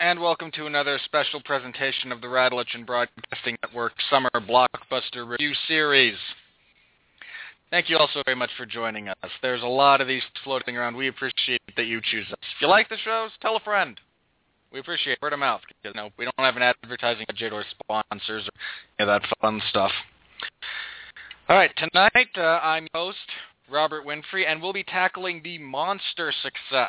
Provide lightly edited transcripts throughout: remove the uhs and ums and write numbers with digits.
and welcome to another special presentation of the Radulich Broadcasting Network Summer Blockbuster Review Series. Thank you all so very much for joining us. There's a lot of these floating around. We appreciate that you choose us. If you like the shows, tell a friend. We appreciate word of mouth, because we don't have an advertising budget or sponsors or any of that fun stuff. All right, tonight I'm your host, Robert Winfrey, and we'll be tackling the monster success.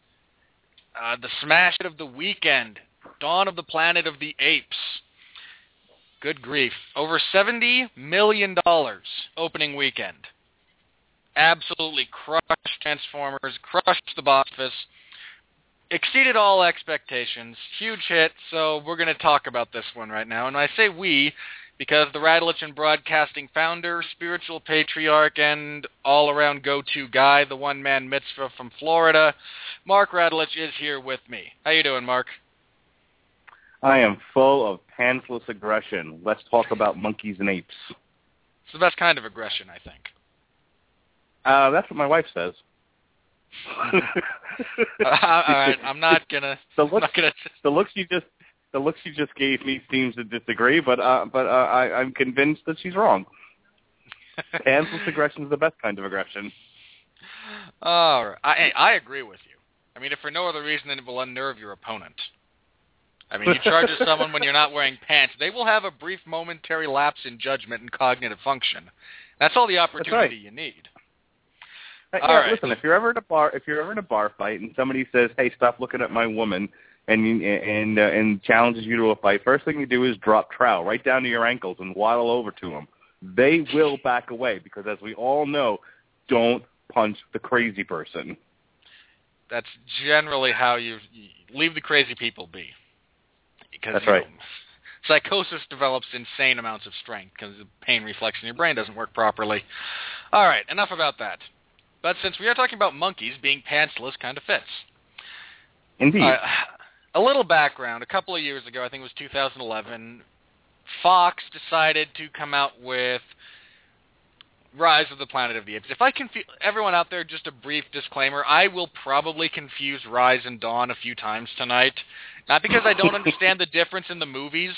The smash hit of the weekend, Dawn of the Planet of the Apes. Good grief. Over $70 million opening weekend. Absolutely crushed Transformers, crushed the box office, exceeded all expectations. Huge hit, so we're going to talk about this one right now. And I say we because the Radulich Broadcasting founder, spiritual patriarch, and all-around go-to guy, the one-man mitzvah from Florida, Mark Radulich, is here with me. How you doing, Mark? I am full of pantsless aggression. Let's talk about monkeys and apes. It's the best kind of aggression, I think. That's what my wife says. All right, I'm not gonna. The looks you just gave me seems to disagree, but I'm convinced that she's wrong. Pantsless aggression is the best kind of aggression. All right, I agree with you. I mean, if for no other reason than it will unnerve your opponent. I mean, you charge at someone when you're not wearing pants, they will have a brief momentary lapse in judgment and cognitive function. That's all the opportunity you need. All right. Listen, if you're ever in a bar fight and somebody says, "Hey, stop looking at my woman," and challenges you to a fight, first thing you do is drop trowel right down to your ankles and waddle over to them. They will back away because, as we all know, don't punch the crazy person. That's generally how you leave the crazy people be. Because, that's right. Psychosis develops insane amounts of strength because the pain reflex in your brain doesn't work properly. All right, enough about that. But since we are talking about monkeys, being pantsless kind of fits. Indeed. A little background. A couple of years ago, I think it was 2011, Fox decided to come out with Rise of the Planet of the Apes. If I confuse everyone out there, just a brief disclaimer, I will probably confuse Rise and Dawn a few times tonight. Not because I don't understand the difference in the movies,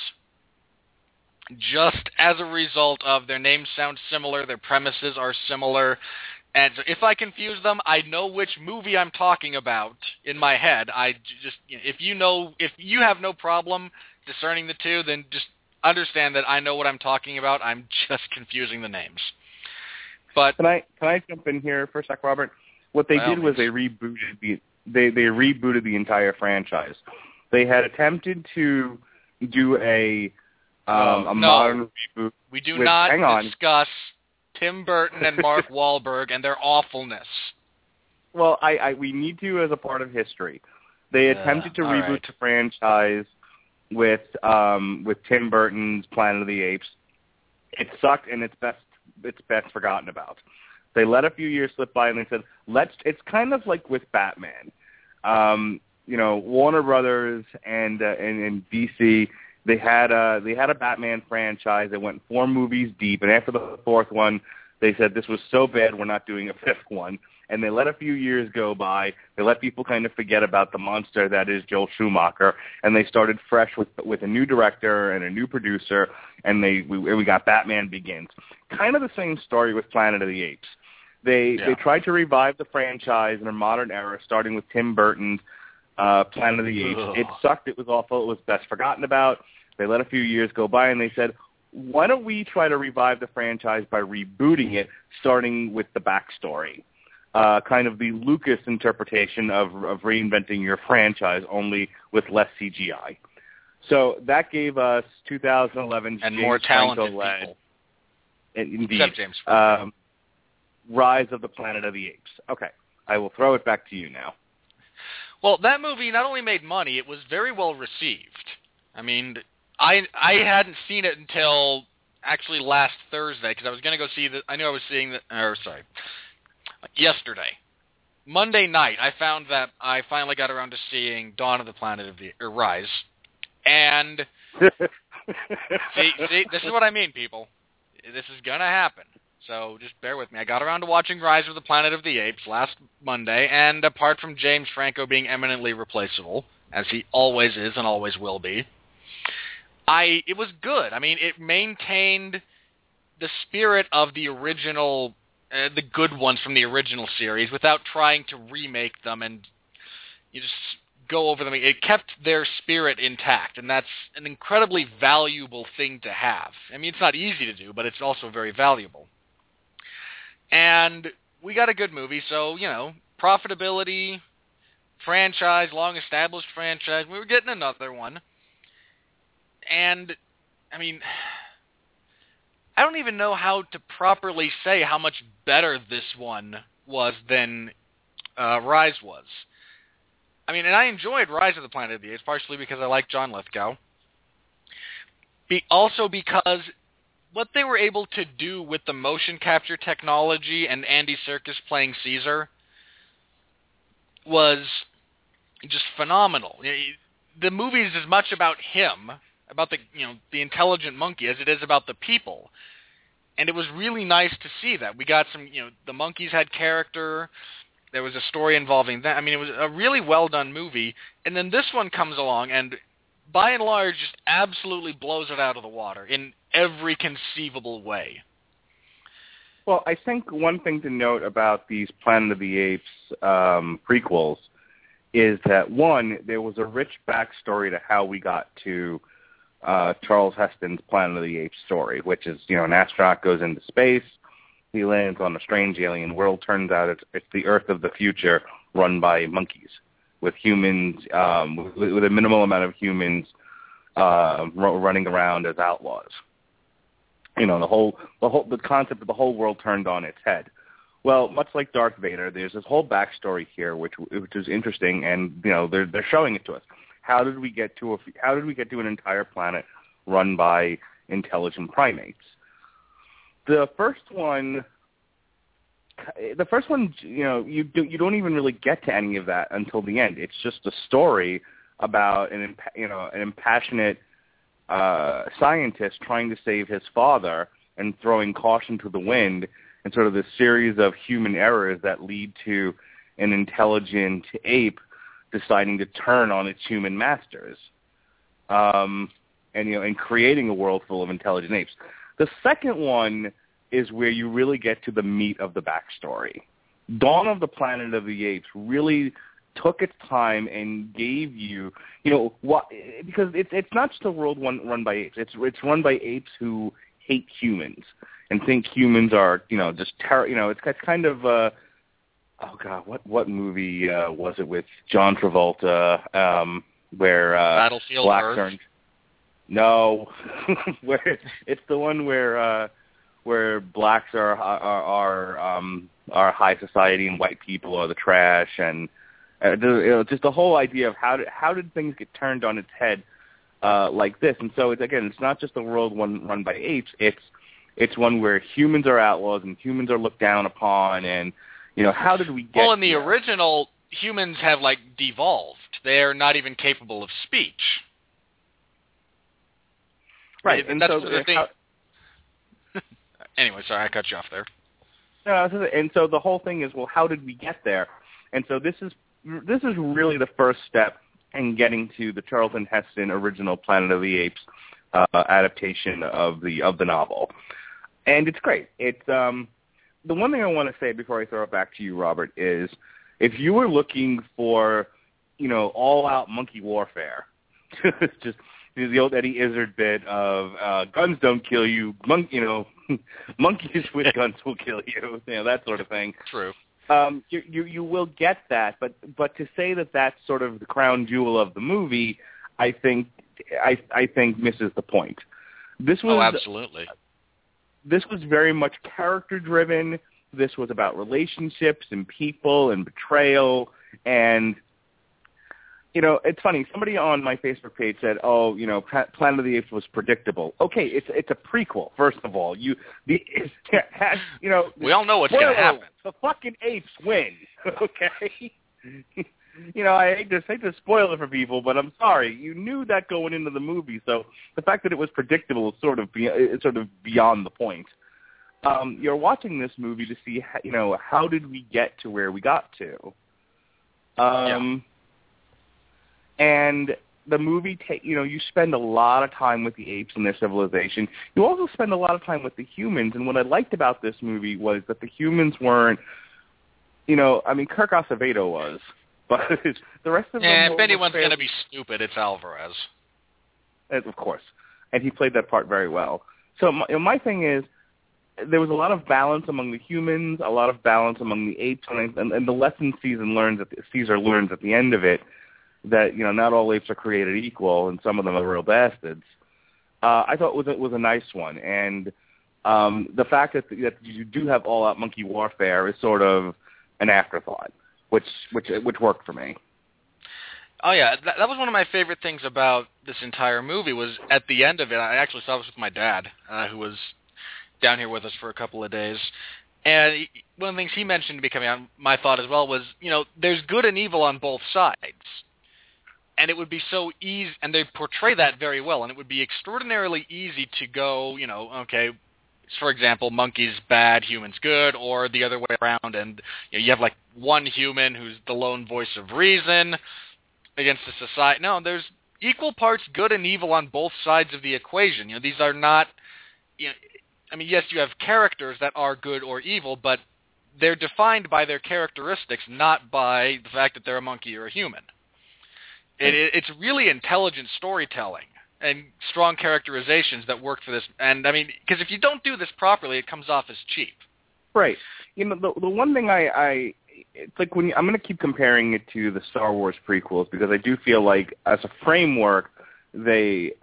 just as a result of their names sound similar, their premises are similar, and so if I confuse them, I know which movie I'm talking about in my head. If you have no problem discerning the two, then just understand that I know what I'm talking about. I'm just confusing the names. But can I jump in here for a sec, Robert? What they did was they rebooted the entire franchise. They had attempted to do a modern reboot. We do not discuss Tim Burton and Mark Wahlberg and their awfulness. Well, we need to as a part of history. They attempted to reboot the franchise with Tim Burton's Planet of the Apes. It sucked, and it's best forgotten about. They let a few years slip by, and they said, it's kind of like with Batman. Warner Brothers and DC, they had a Batman franchise. They went 4 movies deep, and after the 4th one, they said this was so bad we're not doing a 5th one. And they let a few years go by. They let people kind of forget about the monster that is Joel Schumacher, and they started fresh with a new director and a new producer, and we got Batman Begins. Kind of the same story with Planet of the Apes. They tried to revive the franchise in a modern era, starting with Tim Burton's Planet of the Apes. It sucked. It was awful. It was best forgotten about. They let a few years go by, and they said, why don't we try to revive the franchise by rebooting it, starting with the backstory? Kind of the Lucas interpretation of reinventing your franchise, only with less CGI. So that gave us 2011 and James more talented Franco people. Indeed. Except James Franco. Rise of the Planet of the Apes. Okay, I will throw it back to you now. Well, that movie not only made money, it was very well received. I mean, I hadn't seen it until actually last Thursday because I was going to go see yesterday. Monday night, I found that I finally got around to seeing Dawn of the Planet of the Rise, and see, this is what I mean, people. This is going to happen. So just bear with me. I got around to watching Rise of the Planet of the Apes last Monday, and apart from James Franco being eminently replaceable, as he always is and always will be. It was good. I mean, it maintained the spirit of the original, the good ones from the original series, without trying to remake them and you just go over them. It kept their spirit intact, and that's an incredibly valuable thing to have. I mean, it's not easy to do, but it's also very valuable. And we got a good movie, so, profitability, franchise, long-established franchise, we were getting another one. And, I mean, I don't even know how to properly say how much better this one was than Rise was. I mean, and I enjoyed Rise of the Planet of the Apes, partially because I like John Lithgow. Also because what they were able to do with the motion capture technology and Andy Serkis playing Caesar was just phenomenal. The movie is as much about him, about the intelligent monkey, as it is about the people. And it was really nice to see that. We got some, the monkeys had character. There was a story involving that. I mean, it was a really well-done movie. And then this one comes along and, by and large, just absolutely blows it out of the water in every conceivable way. Well, I think one thing to note about these Planet of the Apes prequels is that, one, there was a rich backstory to how we got to Charles Heston's Planet of the Apes story, which is, an astronaut goes into space, he lands on a strange alien world. Turns out it's the Earth of the future run by monkeys, with humans, with a minimal amount of humans running around as outlaws. The concept of the whole world turned on its head. Well, much like Darth Vader, there's this whole backstory here, which is interesting, and they're showing it to us. How did we get to an entire planet run by intelligent primates? The first one, you don't even really get to any of that until the end. It's just a story about an impassionate scientist trying to save his father and throwing caution to the wind, and sort of this series of human errors that lead to an intelligent ape deciding to turn on its human masters, and creating a world full of intelligent apes. The second one is where you really get to the meat of the backstory. Dawn of the Planet of the Apes really took its time and gave you, because it's not just a world run by apes. It's run by apes who hate humans and think humans are, just it's kind of, oh God, what movie was it with John Travolta, where Battlefield Earth? Earth? No, where it's the one where blacks are high society and white people are the trash, and just the whole idea of how did things get turned on its head like this. And so it's not just a world run by apes. It's one where humans are outlaws and humans are looked down upon, and how did we get? Well, in the original, humans have devolved. They're not even capable of speech. Right, and that's the thing. Anyway, sorry, I cut you off there. No, and so the whole thing is, well, how did we get there? And so this is really the first step in getting to the Charlton Heston original Planet of the Apes adaptation of the novel, and it's great. It's the one thing I want to say before I throw it back to you, Robert, is if you were looking for all-out monkey warfare, just the old Eddie Izzard bit of guns don't kill you, monkeys with guns will kill you, that sort of thing. True. You will get that, but to say that that's sort of the crown jewel of the movie, I think misses the point. Absolutely. This was very much character driven. This was about relationships and people and betrayal, and it's funny. Somebody on my Facebook page said, Planet of the Apes was predictable. Okay, it's a prequel. First of all, we all know what's going to happen. The fucking apes win. Okay. I hate to spoil it for people, but I'm sorry. You knew that going into the movie, so the fact that it was predictable is sort of beyond the point. You're watching this movie to see, how did we get to where we got to? And the movie, you spend a lot of time with the apes and their civilization. You also spend a lot of time with the humans. And what I liked about this movie was that the humans weren't, Kirk Acevedo was, but the rest of them. Yeah, if anyone's going to be stupid, it's Alvarez. Of course, and he played that part very well. So my thing is, there was a lot of balance among the humans, a lot of balance among the apes, and the lesson Caesar learns at the end of it, that not all apes are created equal, and some of them are real bastards. I thought it was a nice one, and the fact that you do have all-out monkey warfare is sort of an afterthought, which worked for me. Oh yeah, that was one of my favorite things about this entire movie. Was at the end of it, I actually saw this with my dad, who was down here with us for a couple of days. And one of the things he mentioned to me coming out, my thought as well, was, there's good and evil on both sides. And it would be so easy, and they portray that very well, and it would be extraordinarily easy to go, okay, for example, monkeys bad, humans good, or the other way around, and you have like one human who's the lone voice of reason against the society. No, there's equal parts good and evil on both sides of the equation. These are not, yes, you have characters that are good or evil, but they're defined by their characteristics, not by the fact that they're a monkey or a human. It's really intelligent storytelling and strong characterizations that work for this. And, because if you don't do this properly, it comes off as cheap. Right. The one thing it's like I'm going to keep comparing it to the Star Wars prequels, because I do feel like as a framework, it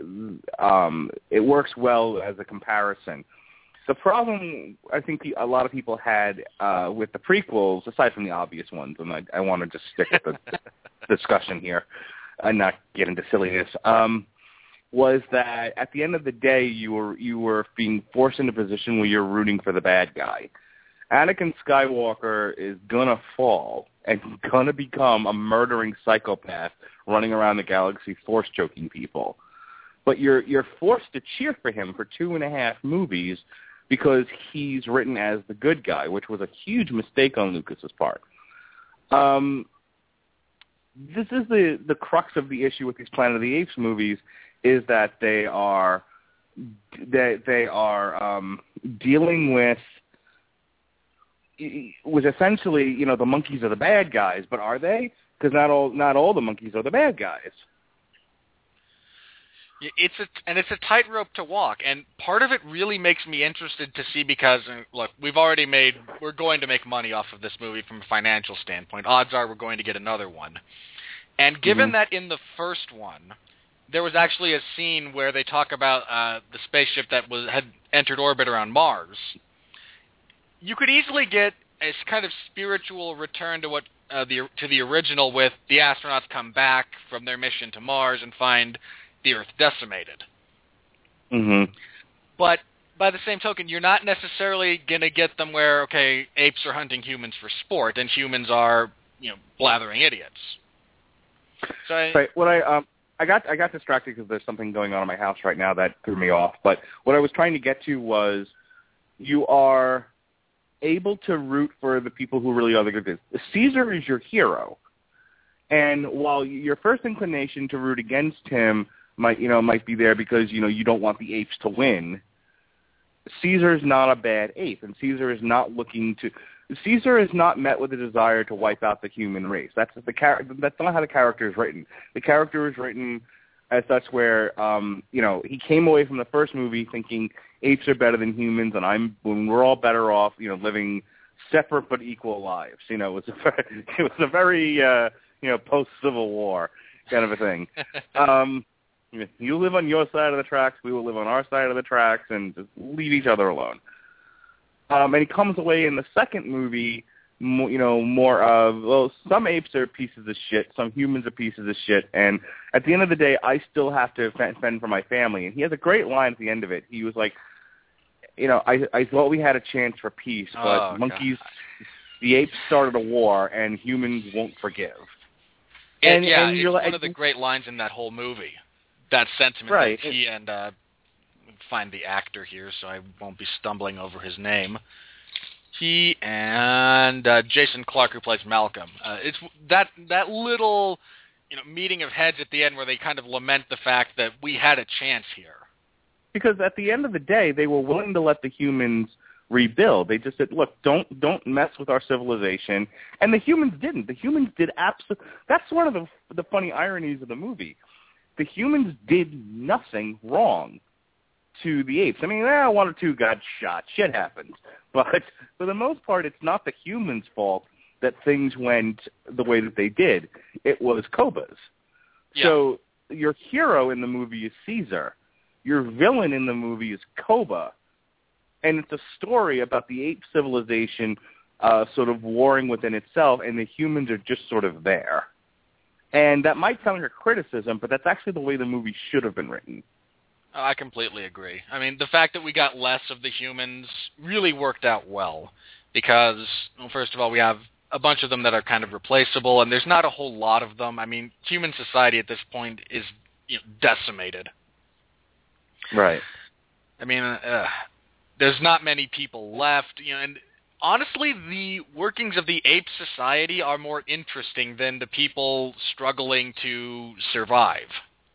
works well as a comparison. The problem I think a lot of people had with the prequels, aside from the obvious ones, and I want to just stick with the discussion here and not get into silliness, was that at the end of the day, you were being forced into a position where you're rooting for the bad guy. Anakin Skywalker is gonna fall and gonna become a murdering psychopath running around the galaxy force choking people. But you're forced to cheer for him for 2.5 movies because he's written as the good guy, which was a huge mistake on Lucas's part. This is the crux of the issue with these Planet of the Apes movies, is that they are dealing with essentially, the monkeys are the bad guys, but are they? Because not all the monkeys are the bad guys. It's a tightrope to walk, and part of it really makes me interested to see, because look, we're going to make money off of this movie from a financial standpoint. Odds are we're going to get another one. And given that in the first one, there was actually a scene where they talk about the spaceship that had entered orbit around Mars, you could easily get a kind of spiritual return to what to the original, with the astronauts come back from their mission to Mars and find the Earth decimated. Mm-hmm. But by the same token, you're not necessarily going to get them where, okay, apes are hunting humans for sport and humans are, blathering idiots. So right. What I got distracted because there's something going on in my house right now that threw me off. But what I was trying to get to was, you are able to root for the people who really are the good guys. Caesar is your hero, and while your first inclination to root against him might be there because you don't want the apes to win, Caesar is not a bad ape, and Caesar is not met with a desire to wipe out the human race. That's not how the character is written. The character is written as such where he came away from the first movie thinking apes are better than humans, and we're all better off living separate but equal lives. It was a very post Civil War kind of a thing. You live on your side of the tracks, we will live on our side of the tracks, and just leave each other alone. And he comes away in the second movie, more of, well, some apes are pieces of shit, some humans are pieces of shit, and at the end of the day, I still have to fend for my family. And he has a great line at the end of it. He was like, I thought we had a chance for peace, but monkeys, the apes started a war, and humans won't forgive. And it's one of the great lines in that whole movie. That sentiment, right? That he and find the actor here, so I won't be stumbling over his name. He and Jason Clarke, who plays Malcolm. It's that little meeting of heads at the end where they kind of lament the fact that we had a chance here. Because at the end of the day, they were willing to let the humans rebuild. They just said, look, don't mess with our civilization. And the humans didn't. The humans did absolutely. That's one of the funny ironies of the movie. The humans did nothing wrong to the apes. I mean, one or two got shot. Shit happens. But for the most part, it's not the humans' fault that things went the way that they did. It was Koba's. Yeah. So your hero in the movie is Caesar. Your villain in the movie is Koba. And it's a story about the ape civilization sort of warring within itself, and the humans are just sort of there. And that might sound like a criticism, but that's actually the way the movie should have been written. Oh, I completely agree. I mean, the fact that we got less of the humans really worked out well because, well, first of all, we have a bunch of them that are kind of replaceable, and there's not a whole lot of them. I mean, human society at this point is decimated. Right. I mean, there's not many people left, and honestly, the workings of the ape society are more interesting than the people struggling to survive.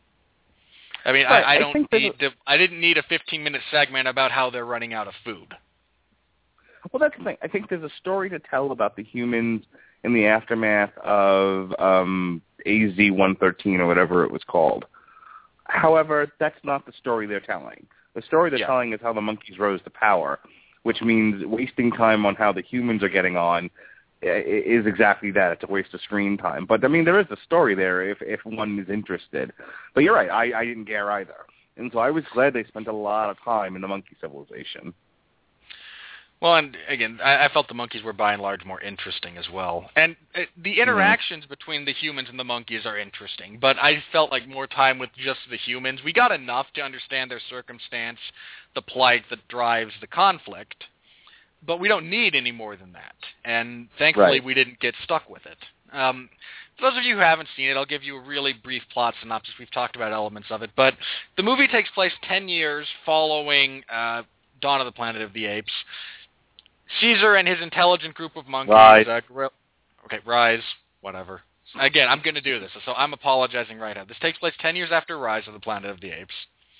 I mean, right. I didn't need a 15-minute segment about how they're running out of food. Well, that's the thing. I think there's a story to tell about the humans in the aftermath of AZ-113 or whatever it was called. However, that's not the story they're telling. The story they're telling is how the monkeys rose to power, which means wasting time on how the humans are getting on is exactly that. It's a waste of screen time. But, I mean, there is a story there if one is interested. But you're right. I didn't care either. And so I was glad they spent a lot of time in the monkey civilization. Well, and again, I felt the monkeys were by and large more interesting as well. And the interactions between the humans and the monkeys are interesting, but I felt like more time with just the humans. We got enough to understand their circumstance, the plight that drives the conflict, but we don't need any more than that. And thankfully, we didn't get stuck with it. For those of you who haven't seen it, I'll give you a really brief plot synopsis. We've talked about elements of it, but the movie takes place 10 years following Dawn of the Planet of the Apes. Caesar and his intelligent group of monkeys... Rise, whatever. Again, I'm going to do this, so I'm apologizing right now. This takes place 10 years after Rise of the Planet of the Apes.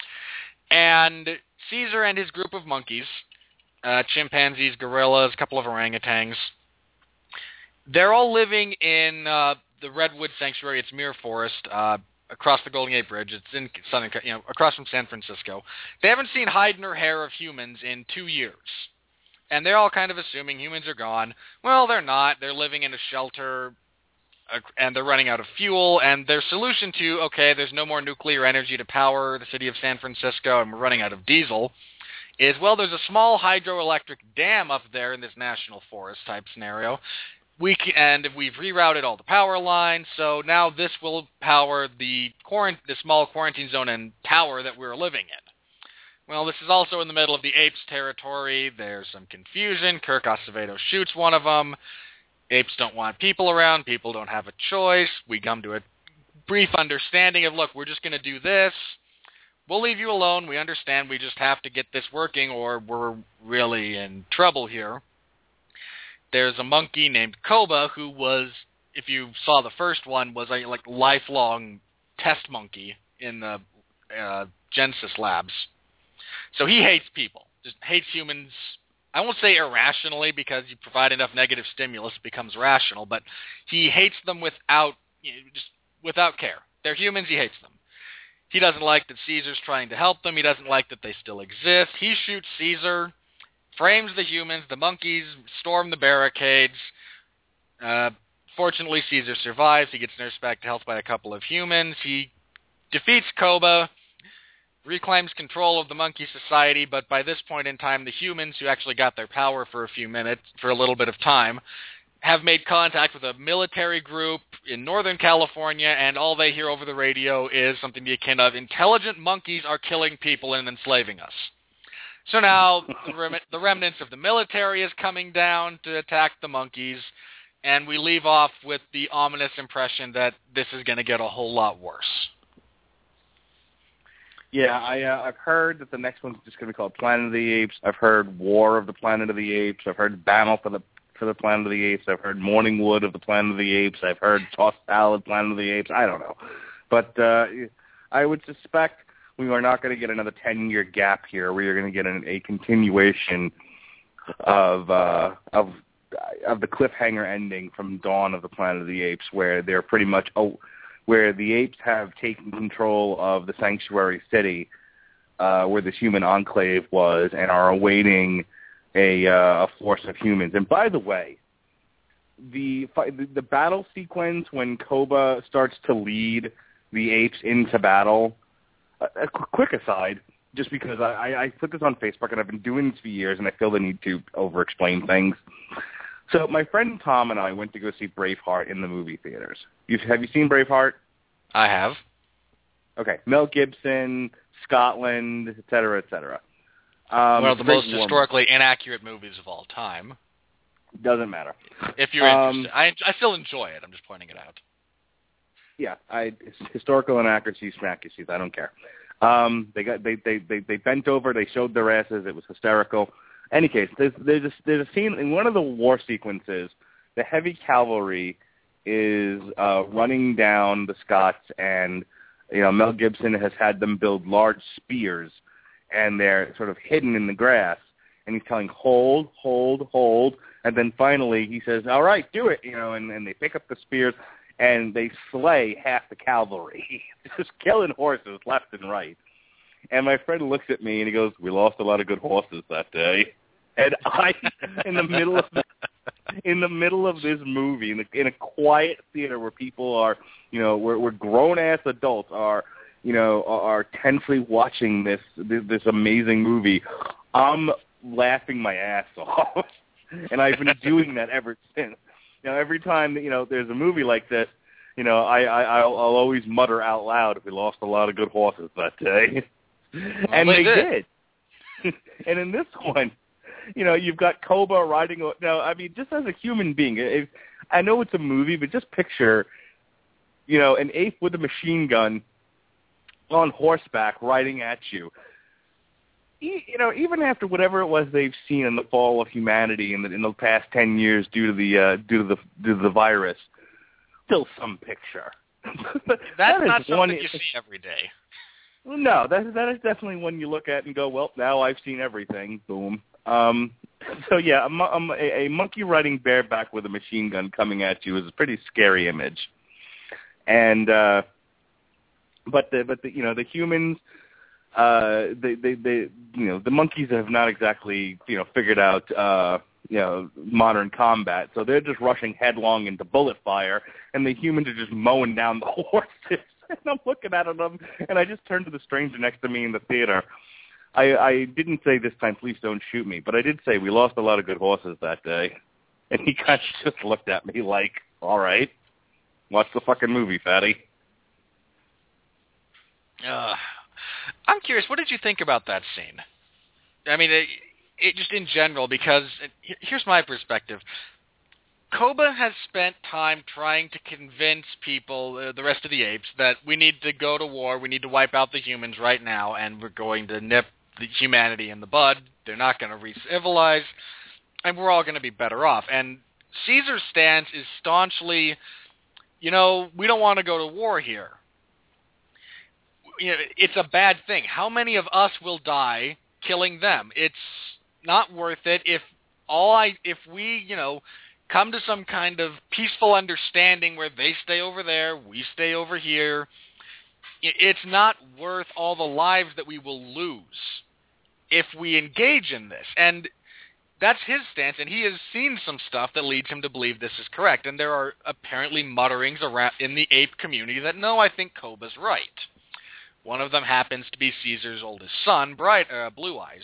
And Caesar and his group of monkeys, chimpanzees, gorillas, a couple of orangutans, they're all living in the Redwood Sanctuary. It's Muir Forest, across the Golden Gate Bridge. It's in Southern, across from San Francisco. They haven't seen hide nor hair of humans in 2 years. And they're all kind of assuming humans are gone. Well, they're not. They're living in a shelter, and they're running out of fuel. And their solution to, okay, there's no more nuclear energy to power the city of San Francisco, and we're running out of diesel, is, well, there's a small hydroelectric dam up there in this national forest type scenario. And we've rerouted all the power lines, so now this will power the small quarantine zone and tower that we're living in. Well, this is also in the middle of the apes' territory. There's some confusion. Kirk Acevedo shoots one of them. Apes don't want people around. People don't have a choice. We come to a brief understanding of, look, we're just going to do this. We'll leave you alone. We understand we just have to get this working or we're really in trouble here. There's a monkey named Koba who was, if you saw the first one, was a lifelong test monkey in the Genesis labs. So he hates people, just hates humans. I won't say irrationally because you provide enough negative stimulus, it becomes rational, but he hates them without care. They're humans, he hates them. He doesn't like that Caesar's trying to help them. He doesn't like that they still exist. He shoots Caesar, frames the humans, the monkeys storm the barricades. Fortunately, Caesar survives. He gets nursed back to health by a couple of humans. He defeats Koba, reclaims control of the monkey society, but by this point in time, the humans who actually got their power for a little bit of time, have made contact with a military group in Northern California, and all they hear over the radio is something to be akin of, intelligent monkeys are killing people and enslaving us. So now the remnants of the military is coming down to attack the monkeys, and we leave off with the ominous impression that this is going to get a whole lot worse. Yeah, I've heard that the next one's just going to be called Planet of the Apes. I've heard War of the Planet of the Apes. I've heard Battle for for the Planet of the Apes. I've heard Morning Wood of the Planet of the Apes. I've heard Tossed Salad, Planet of the Apes. I don't know. But I would suspect we are not going to get another 10-year gap here. We are going to get a continuation of the cliffhanger ending from Dawn of the Planet of the Apes, where they're pretty much where the apes have taken control of the sanctuary city, where this human enclave was, and are awaiting a force of humans. And by the way, the battle sequence when Koba starts to lead the apes into battle. A quick aside, just because I put this on Facebook and I've been doing this for years, and I feel the need to over-explain things. So my friend Tom and I went to go see Braveheart in the movie theaters. Have you seen Braveheart? I have. Okay. Mel Gibson, Scotland, et cetera, et cetera. One of the most historically inaccurate movies of all time. Doesn't matter. If you're interested. I still enjoy it. I'm just pointing it out. Yeah, historical inaccuracies, inaccuracies. I don't care. They bent over. They showed their asses. It was hysterical. Any case, there's a scene in one of the war sequences. The heavy cavalry is running down the Scots, and Mel Gibson has had them build large spears, and they're sort of hidden in the grass. And he's telling hold, hold, hold, and then finally he says, "All right, do it," and they pick up the spears. And they slay half the cavalry, just killing horses left and right. And my friend looks at me and he goes, "We lost a lot of good horses that day." And I, in the middle of this movie, in a quiet theater where people are, where grown ass adults are tensely watching this amazing movie, I'm laughing my ass off, and I've been doing that ever since. Every time there's a movie like this, I'll always mutter out loud, "We lost a lot of good horses that day," and they did. And in this one, you've got Koba riding. Now, I mean, just as a human being, I know it's a movie, but just picture, an ape with a machine gun on horseback riding at you. Even after whatever it was they've seen in the fall of humanity in the past 10 years due to the virus, still some picture. That's not something you see every day. No, that is definitely one you look at and go, well, now I've seen everything. Boom. So yeah, a monkey riding bareback with a machine gun coming at you is a pretty scary image. And but the humans. The monkeys have not exactly, figured out, modern combat. So they're just rushing headlong into bullet fire, and the humans are just mowing down the horses. And I'm looking at them, and I just turned to the stranger next to me in the theater. I didn't say this time, "Please don't shoot me," but I did say, "We lost a lot of good horses that day." And he kind of just looked at me like, "All right, watch the fucking movie, fatty." I'm curious, what did you think about that scene? I mean, it just in general, because here's my perspective. Koba has spent time trying to convince people, the rest of the apes, that we need to go to war, we need to wipe out the humans right now, and we're going to nip the humanity in the bud. They're not going to re-civilize, and we're all going to be better off. And Caesar's stance is staunchly, we don't want to go to war here. It's a bad thing. How many of us will die killing them? It's not worth it. If we, come to some kind of peaceful understanding where they stay over there, we stay over here, it's not worth all the lives that we will lose if we engage in this. And that's his stance, and he has seen some stuff that leads him to believe this is correct. And there are apparently mutterings around in the ape community that, no, I think Koba's right. One of them happens to be Caesar's oldest son, Blue Eyes.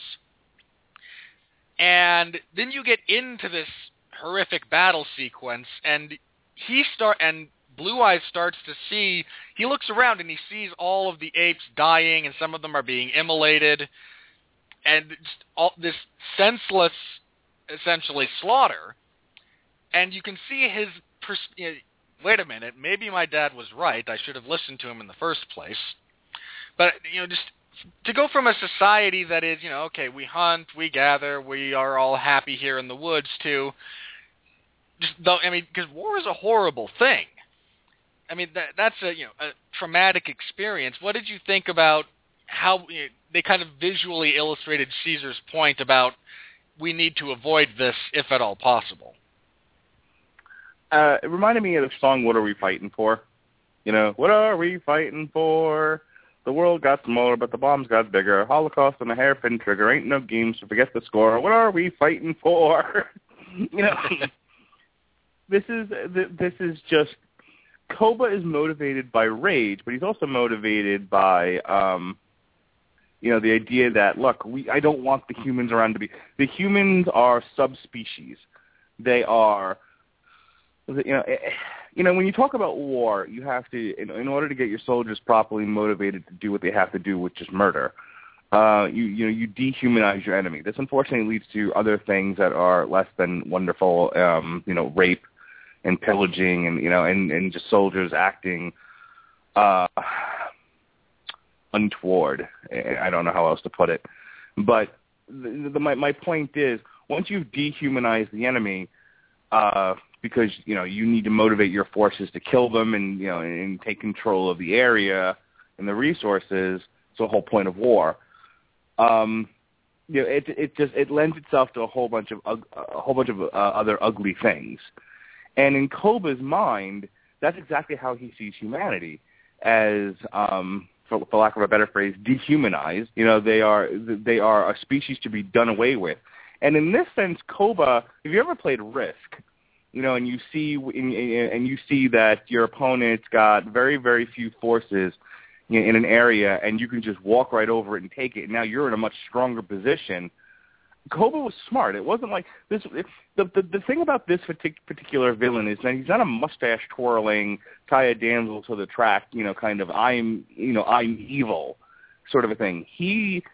And then you get into this horrific battle sequence, and Blue Eyes starts to see, he looks around and he sees all of the apes dying, and some of them are being immolated, and just all this senseless, essentially, slaughter. And you can see his, wait a minute, maybe my dad was right, I should have listened to him in the first place. But, just to go from a society that is, okay, we hunt, we gather, we are all happy here in the woods, to because war is a horrible thing. I mean, that's a traumatic experience. What did you think about how they kind of visually illustrated Caesar's point about we need to avoid this if at all possible? It reminded me of the song, What Are We Fighting For? What are we fighting for? The world got smaller, but the bombs got bigger. Holocaust on a hairpin trigger. Ain't no games to forget the score. What are we fighting for? This is just, Koba is motivated by rage, but he's also motivated by, the idea that, look, I don't want the humans around to be. The humans are subspecies. They are. When you talk about war, you have to, in order to get your soldiers properly motivated to do what they have to do, which is murder, you dehumanize your enemy. This unfortunately leads to other things that are less than wonderful, rape and pillaging, and just soldiers acting untoward. I don't know how else to put it, but my point is, once you've dehumanized the enemy, because you need to motivate your forces to kill them and take control of the area and the resources. It's the whole point of war. It lends itself to a whole bunch of other ugly things. And in Koba's mind, that's exactly how he sees humanity, as for lack of a better phrase, dehumanized. They are a species to be done away with. And in this sense, Koba, if you ever played Risk, and you see that your opponent's got very, very few forces in an area, and you can just walk right over it and take it, and now you're in a much stronger position. Koba was smart. It wasn't like this. The thing about this particular villain is that he's not a mustache twirling, tie a damsel to the track, kind of I'm evil sort of a thing. He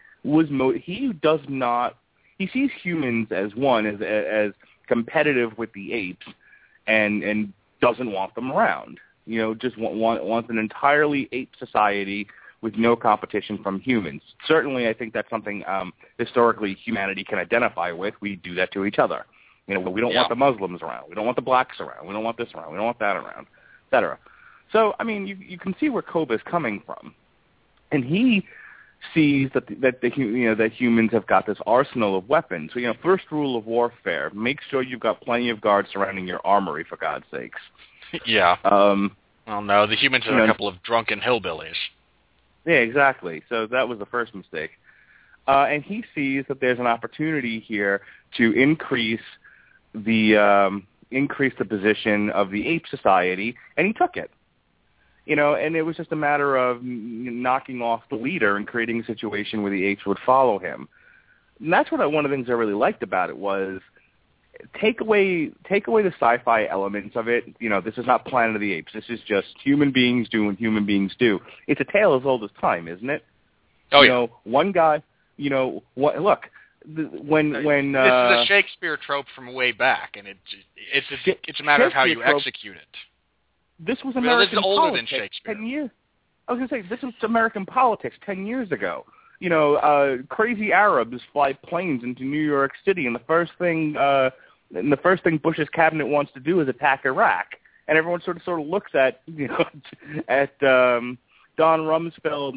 sees humans as competitive with the apes, and doesn't want them around. Just wants an entirely ape society with no competition from humans. Certainly, I think that's something historically humanity can identify with. We do that to each other. We don't want the Muslims around. We don't want the blacks around. We don't want this around. We don't want that around, et cetera. So, I mean, you can see where Koba is coming from, and he sees that humans have got this arsenal of weapons. So, first rule of warfare: make sure you've got plenty of guards surrounding your armory, for God's sakes. Yeah. Well, no, the humans are a couple of drunken hillbillies. Yeah, exactly. So that was the first mistake. And he sees that there's an opportunity here to increase the position of the ape society, and he took it. And it was just a matter of knocking off the leader and creating a situation where the apes would follow him. And that's one of the things I really liked about it was take away the sci-fi elements of it. This is not Planet of the Apes. This is just human beings doing what human beings do. It's a tale as old as time, isn't it? Oh, yeah. One guy, look, when this is a Shakespeare trope from way back, and it's a matter of how you execute it. This was American this is older politics than Shakespeare. 10 years. I was going to say, this was American politics 10 years ago. Crazy Arabs fly planes into New York City, and the first thing Bush's cabinet wants to do is attack Iraq. And everyone sort of looks at Don Rumsfeld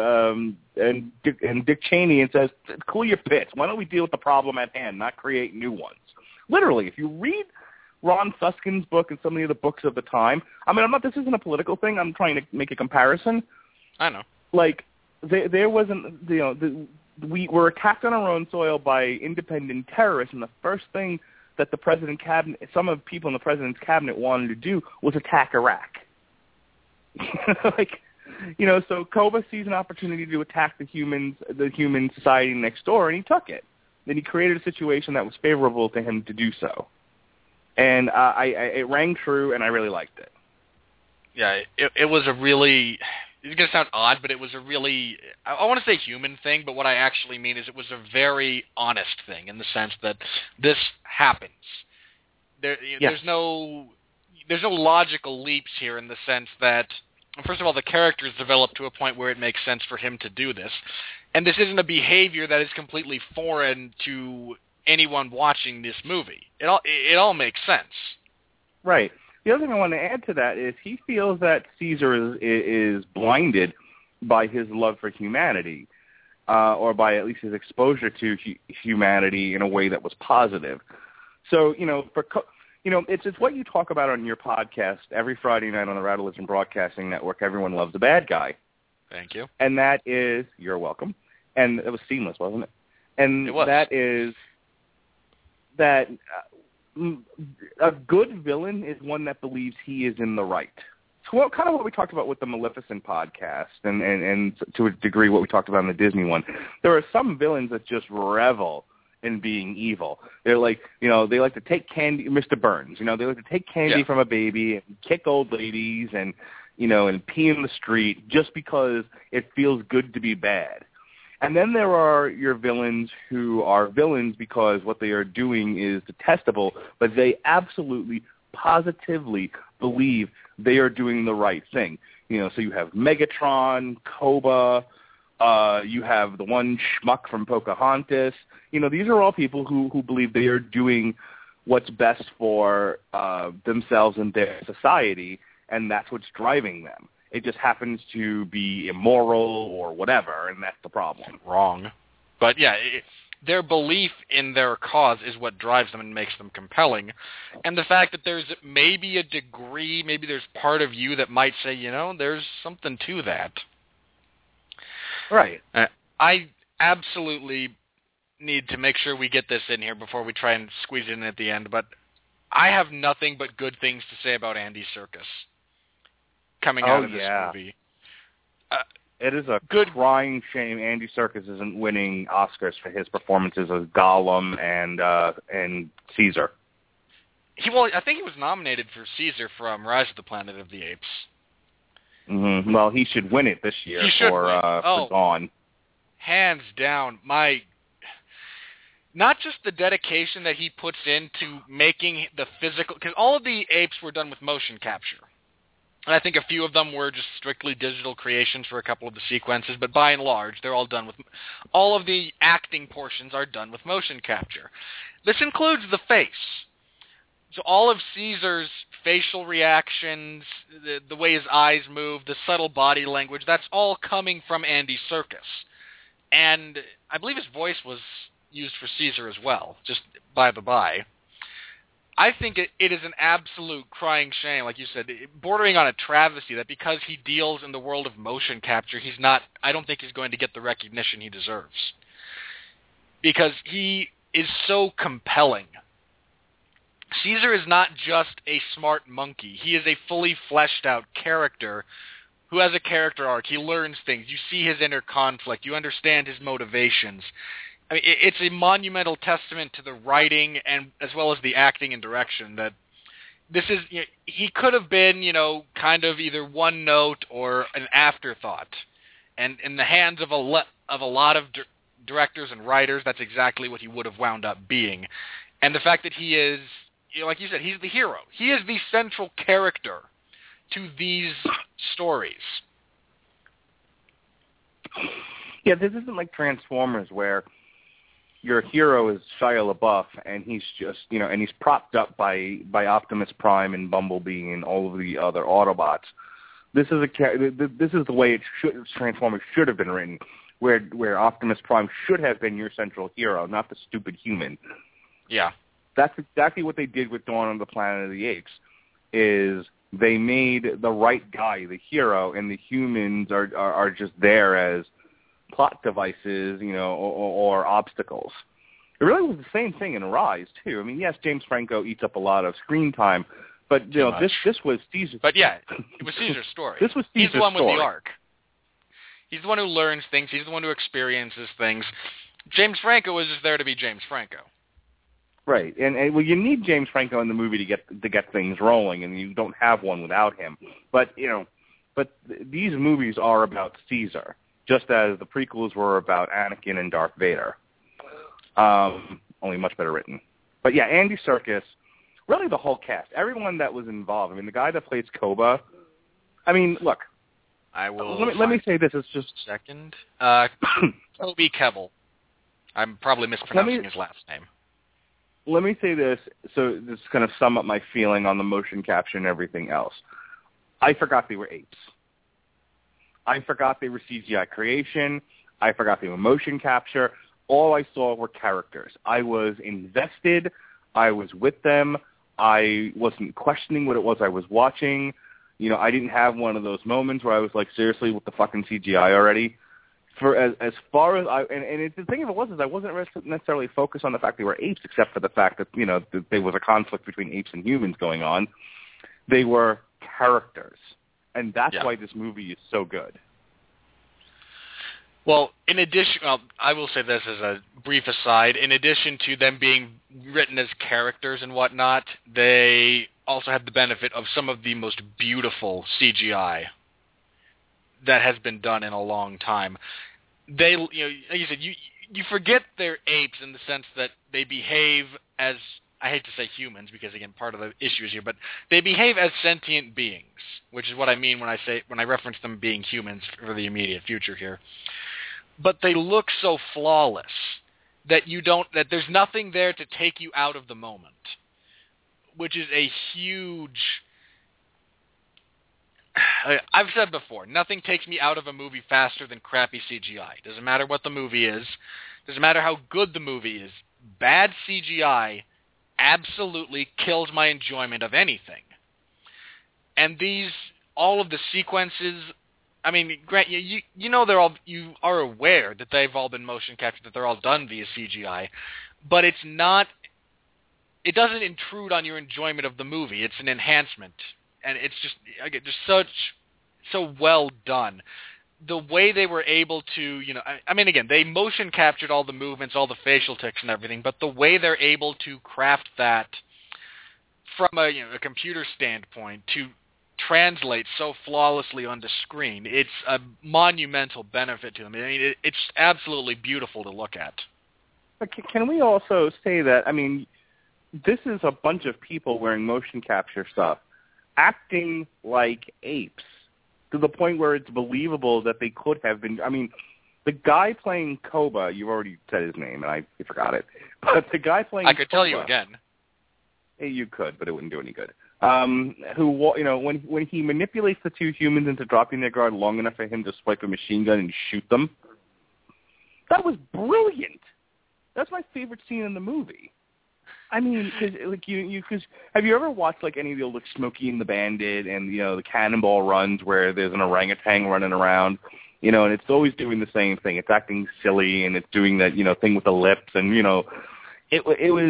and Dick Cheney and says, "Cool your pits. Why don't we deal with the problem at hand, not create new ones?" Literally, if you read Ron Susskind's book and so many of the books of the time, this isn't a political thing. I'm trying to make a comparison. I know. Like, there wasn't, we were attacked on our own soil by independent terrorists, and the first thing that the president's cabinet, some of the people in the president's cabinet wanted to do was attack Iraq. So Koba sees an opportunity to attack the human society next door, and he took it. Then he created a situation that was favorable to him to do so. And it rang true, and I really liked it. Yeah, it was a really, it's going to sound odd, but it was a really, I want to say human thing, but what I actually mean is it was a very honest thing in the sense that this happens. There's no logical leaps here in the sense that, first of all, the characters develop to a point where it makes sense for him to do this. And this isn't a behavior that is completely foreign to anyone watching this movie. It all makes sense. Right. The other thing I want to add to that is he feels that Caesar is blinded by his love for humanity, or by at least his exposure to humanity in a way that was positive. So, it's what you talk about on your podcast every Friday night on the Radulich Broadcasting Network. Everyone loves a bad guy. Thank you. And that is, you're welcome. And it was seamless, wasn't it? And it was. That is that a good villain is one that believes he is in the right. So kind of what we talked about with the Maleficent podcast, and to a degree what we talked about in the Disney one. There are some villains that just revel in being evil. They're like, they like to take candy, Mr. Burns, they like to take candy from a baby and kick old ladies and pee in the street just because it feels good to be bad. And then there are your villains who are villains because what they are doing is detestable, but they absolutely, positively believe they are doing the right thing. So you have Megatron, Koba, you have the one schmuck from Pocahontas. These are all people who believe they are doing what's best for themselves and their society, and that's what's driving them. It just happens to be immoral or whatever, and that's the problem. Wrong. But yeah, their belief in their cause is what drives them and makes them compelling. And the fact that there's maybe a degree, maybe there's part of you that might say, there's something to that. Right. I absolutely need to make sure we get this in here before we try and squeeze it in at the end, but I have nothing but good things to say about Andy Serkis coming out of this movie. It is a crying shame Andy Serkis isn't winning Oscars for his performances as Gollum and Caesar. I think he was nominated for Caesar from Rise of the Planet of the Apes. Mm-hmm. Well, he should win it this year for Dawn. Hands down, not just the dedication that he puts into making the physical, because all of the apes were done with motion capture. And I think a few of them were just strictly digital creations for a couple of the sequences, but by and large, they're all done with, all of the acting portions are done with motion capture. This includes the face. So all of Caesar's facial reactions, the way his eyes move, the subtle body language, that's all coming from Andy Serkis. And I believe his voice was used for Caesar as well, just by the by. I think it is an absolute crying shame, like you said, bordering on a travesty that because he deals in the world of motion capture, I don't think he's going to get the recognition he deserves. Because he is so compelling. Caesar is not just a smart monkey. He is a fully fleshed out character who has a character arc. He learns things. You see his inner conflict. You understand his motivations. I mean, it's a monumental testament to the writing and as well as the acting and direction that this is. He could have been, kind of either one note or an afterthought, and in the hands of a lot of directors and writers, that's exactly what he would have wound up being. And the fact that he is, like you said, he's the hero. He is the central character to these stories. Yeah, this isn't like Transformers where your hero is Shia LaBeouf, and he's just, and he's propped up by Optimus Prime and Bumblebee and all of the other Autobots. This is the way Transformers should have been written, where Optimus Prime should have been your central hero, not the stupid human. Yeah, that's exactly what they did with Dawn of the Planet of the Apes. Is they made the right guy the hero, and the humans are just there as plot devices, or obstacles. It really was the same thing in Rise too. I mean, yes, James Franco eats up a lot of screen time, but this was Caesar. But yeah, it was Caesar's story. This was Caesar's He's the one story. with the arc. He's the one who learns things. He's the one who experiences things. James Franco was just there to be James Franco. Right, and well, you need James Franco in the movie to get things rolling, and you don't have one without him. But these movies are about Caesar, just as the prequels were about Anakin and Darth Vader. Only much better written. But yeah, Andy Serkis, really the whole cast, everyone that was involved. I mean, the guy that plays Koba. I mean, look. I will. Let me say this. It's just second. Toby Kebbell. I'm probably mispronouncing his last name. let me say this, so this is kind of sum up my feeling on the motion capture and everything else. I forgot they were apes. I forgot they were CGI creation. I forgot they were motion capture. All I saw were characters. I was invested. I was with them. I wasn't questioning what it was I was watching. You know, I didn't have one of those moments where I was like, seriously, with the fucking CGI already? For as far as the thing of it was is I wasn't necessarily focused on the fact they were apes, except for the fact that, you know, that there was a conflict between apes and humans going on. They were characters, and that's why this movie is so good. Well, in addition, I will say this as a brief aside. In addition to them being written as characters and whatnot, they also had the benefit of some of the most beautiful CGI that has been done in a long time. They, you know, like you said, you forget they're apes in the sense that they behave as, I hate to say humans because, again, part of the issue is here, but they behave as sentient beings, which is what I mean when I reference them being humans for the immediate future here. But they look so flawless that that there's nothing there to take you out of the moment, which is a huge... I've said before, nothing takes me out of a movie faster than crappy CGI. Doesn't matter what the movie is. Doesn't matter how good the movie is. Bad CGI absolutely kills my enjoyment of anything. And all of the sequences, I mean, Grant, you know you are aware that they've all been motion captured, that they're all done via CGI, but it doesn't intrude on your enjoyment of the movie. It's an enhancement. And it's so well done. The way they were able to, you know, I mean, again, they motion captured all the movements, all the facial tics and everything, but the way they're able to craft that from a computer standpoint to translate so flawlessly onto screen, it's a monumental benefit to them. I mean, it's absolutely beautiful to look at. But can we also say that, I mean, this is a bunch of people wearing motion capture stuff, acting like apes to the point where it's believable that they could have been. I mean, the guy playing Koba, you've already said his name, and I forgot it. But the guy playing I could Koba, tell you again. You could, but it wouldn't do any good. Who, you know, when he manipulates the two humans into dropping their guard long enough for him to swipe a machine gun and shoot them, that was brilliant. That's my favorite scene in the movie. I mean, because have you ever watched like any of the old like Smokey and the Bandit and, you know, the Cannonball runs where there's an orangutan running around, you know, and it's always doing the same thing. It's acting silly and it's doing that, you know, thing with the lips, and, you know, it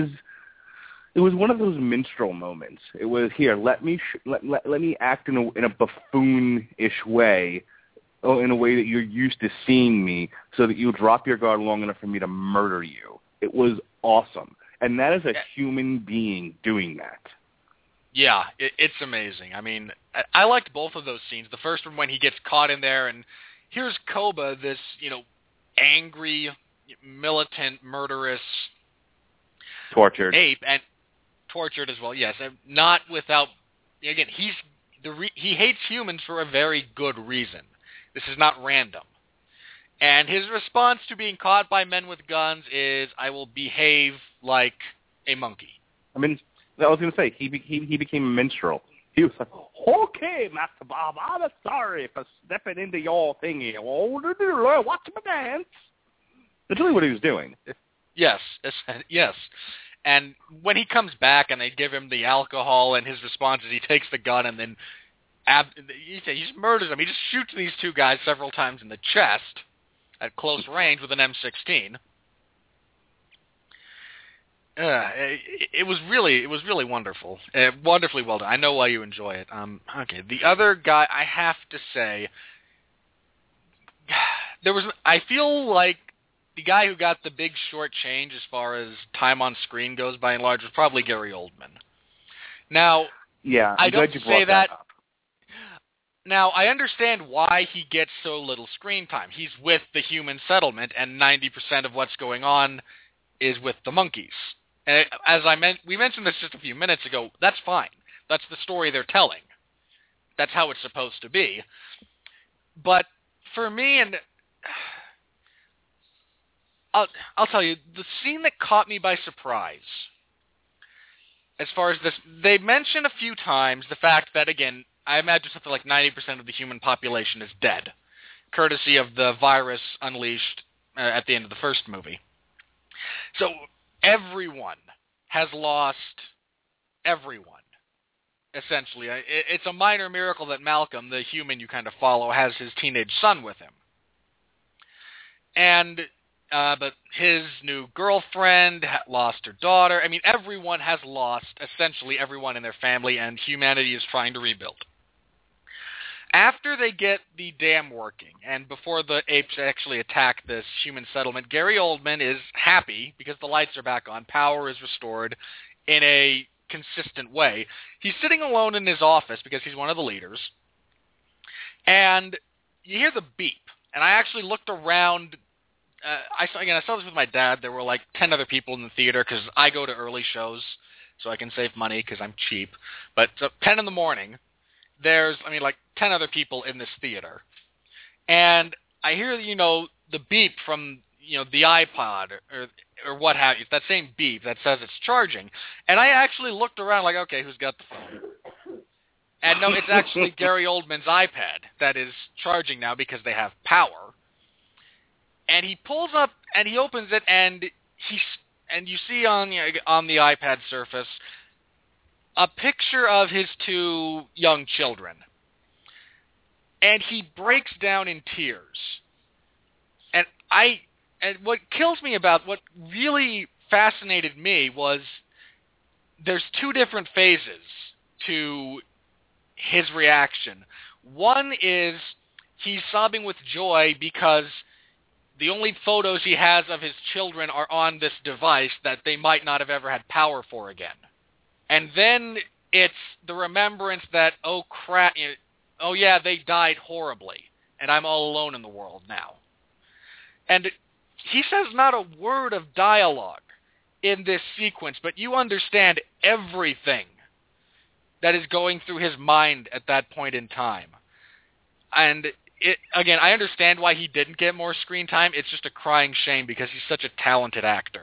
was one of those minstrel moments. It was, here, let me act in a buffoon-ish way, in a way that you're used to seeing me, so that you'll drop your guard long enough for me to murder you. It was awesome. And that is a human being doing that. Yeah, it's amazing. I mean, I liked both of those scenes. The first one when he gets caught in there, and here's Koba, this, you know, angry, militant, murderous... tortured ape, and tortured as well, yes. Not without... Again, he hates humans for a very good reason. This is not random. And his response to being caught by men with guns is, I will behave like a monkey. I mean, I was going to say, he became a minstrel. He was like, okay, Master Bob, I'm sorry for stepping into your thingy. Watch my dance. That's really what he was doing. Yes. And when he comes back and they give him the alcohol, and his response is he takes the gun and then he just murders them. He just shoots these two guys several times in the chest at close range with an M16. It was really wonderful. Wonderfully well done. I know why you enjoy it. Okay, the other guy, I have to say, I feel like the guy who got the big short change as far as time on screen goes, by and large, was probably Gary Oldman. Now, yeah, I don't say that. Up. Now, I understand why he gets so little screen time. He's with the human settlement, and 90% of what's going on is with the monkeys. And as we mentioned this just a few minutes ago, that's fine. That's the story they're telling. That's how it's supposed to be. But for me, and I'll tell you, the scene that caught me by surprise as far as this, they mention a few times the fact that, again, I imagine something like 90% of the human population is dead, courtesy of the virus unleashed at the end of the first movie. So everyone has lost everyone, essentially. It's a minor miracle that Malcolm, the human you kind of follow, has his teenage son with him. And but his new girlfriend lost her daughter. I mean, everyone has lost, essentially everyone in their family, and humanity is trying to rebuild. After they get the dam working, and before the apes actually attack this human settlement, Gary Oldman is happy because the lights are back on, power is restored in a consistent way. He's sitting alone in his office because he's one of the leaders, and you hear the beep. And I actually looked around. I saw this with my dad. There were like 10 other people in the theater because I go to early shows so I can save money because I'm cheap. But 10 in the morning, there's, like 10 other people in this theater. And I hear, the beep from, the iPod or what have you, that same beep that says it's charging. And I actually looked around like, okay, who's got the phone? And no, it's actually Gary Oldman's iPad that is charging now because they have power. And he pulls up and he opens it, and you see on the iPad surface a picture of his two young children. And he breaks down in tears. And what kills me about what really fascinated me was there's two different phases to his reaction. One is he's sobbing with joy because the only photos he has of his children are on this device that they might not have ever had power for again. And then it's the remembrance that, oh crap, oh yeah, they died horribly, and I'm all alone in the world now. And he says not a word of dialogue in this sequence, but you understand everything that is going through his mind at that point in time. And again, I understand why he didn't get more screen time. It's just a crying shame because he's such a talented actor.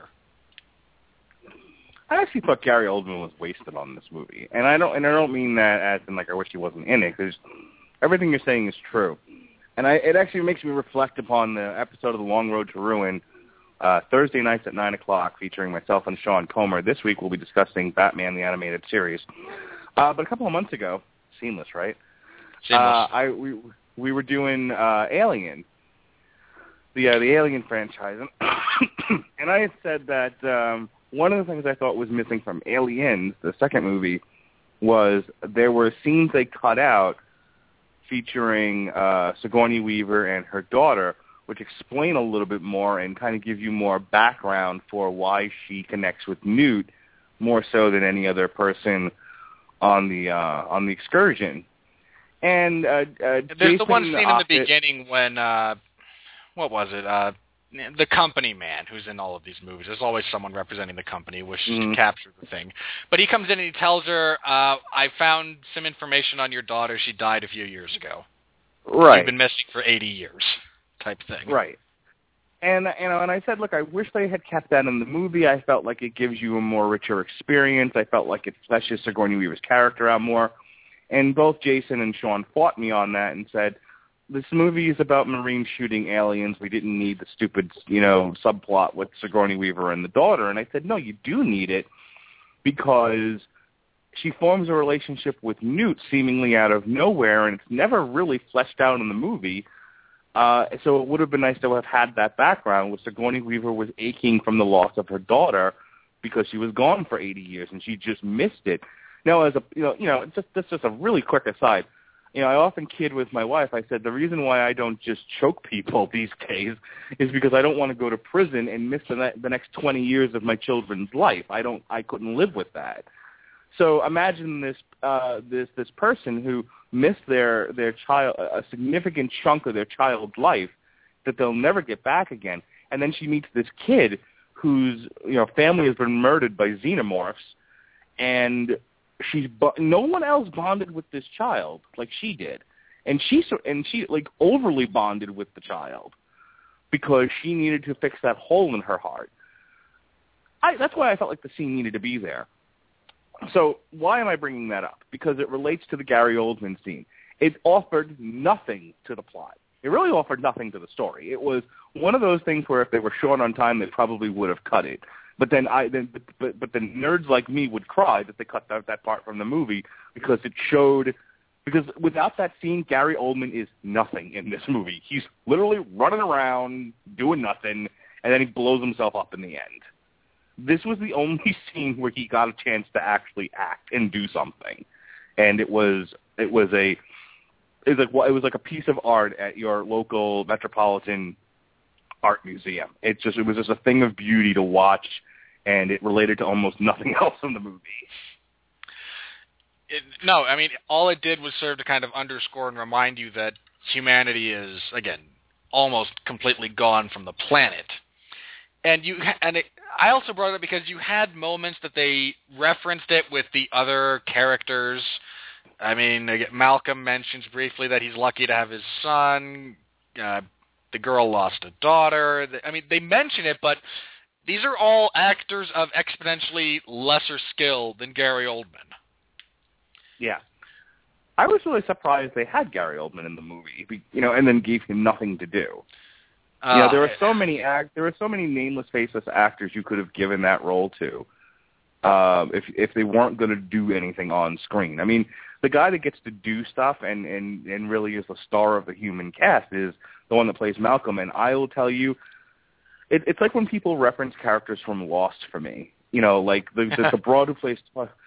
I actually thought Gary Oldman was wasted on this movie, and I don't mean that as in like I wish he wasn't in it, because everything you're saying is true, and it actually makes me reflect upon the episode of The Long Road to Ruin, Thursday nights at 9:00, featuring myself and Sean Comer. This week we'll be discussing Batman the Animated Series, but a couple of months ago, seamless, right? Seamless. We were doing Alien, the Alien franchise, and I had said that. One of the things I thought was missing from Aliens, the second movie, was there were scenes they cut out featuring Sigourney Weaver and her daughter, which explain a little bit more and kind of give you more background for why she connects with Newt more so than any other person on the excursion. And there's Jason the one scene in the beginning when what was it? The company man who's in all of these movies. There's always someone representing the company wishes to capture the thing. But he comes in and he tells her, I found some information on your daughter. She died a few years ago. Right. She's been missing for 80 years type thing. Right. And and I said, look, I wish they had kept that in the movie. I felt like it gives you a more richer experience. I felt like it fleshes Sigourney Weaver's character out more. And both Jason and Sean fought me on that and said, this movie is about Marines shooting aliens. We didn't need the stupid, subplot with Sigourney Weaver and the daughter. And I said, no, you do need it because she forms a relationship with Newt seemingly out of nowhere, and it's never really fleshed out in the movie. So it would have been nice to have had that background where Sigourney Weaver was aching from the loss of her daughter because she was gone for 80 years and she just missed it. Now, as just a really quick aside. I often kid with my wife. I said the reason why I don't just choke people these days is because I don't want to go to prison and miss the next 20 years of my children's life. I couldn't live with that. So imagine this person who missed their child, a significant chunk of their child's life that they'll never get back again, and then she meets this kid whose family has been murdered by xenomorphs, and no one else bonded with this child like she did, and she like overly bonded with the child because she needed to fix that hole in her heart. That's why I felt like the scene needed to be there. So why am I bringing that up? Because it relates to the Gary Oldman scene. It offered nothing to the plot. It really offered nothing to the story. It was one of those things where if they were short on time, they probably would have cut it. But then but then nerds like me would cry that they cut that part from the movie because it showed. Because without that scene, Gary Oldman is nothing in this movie. He's literally running around doing nothing, and then he blows himself up in the end. This was the only scene where he got a chance to actually act and do something, and it was like a piece of art at your local metropolitan art museum. It was just a thing of beauty to watch, and it related to almost nothing else in the movie. No, I mean, all it did was serve to kind of underscore and remind you that humanity is, again, almost completely gone from the planet. I also brought it up because you had moments that they referenced it with the other characters. I mean, Malcolm mentions briefly that he's lucky to have his son. The girl lost a daughter. I mean, they mention it, but these are all actors of exponentially lesser skill than Gary Oldman. Yeah. I was really surprised they had Gary Oldman in the movie, and then gave him nothing to do. There were so many nameless, faceless actors you could have given that role to, if they weren't going to do anything on screen. I mean, the guy that gets to do stuff and really is the star of the human cast is the one that plays Malcolm. And I will tell you, it's like when people reference characters from Lost for me. Like the broad who plays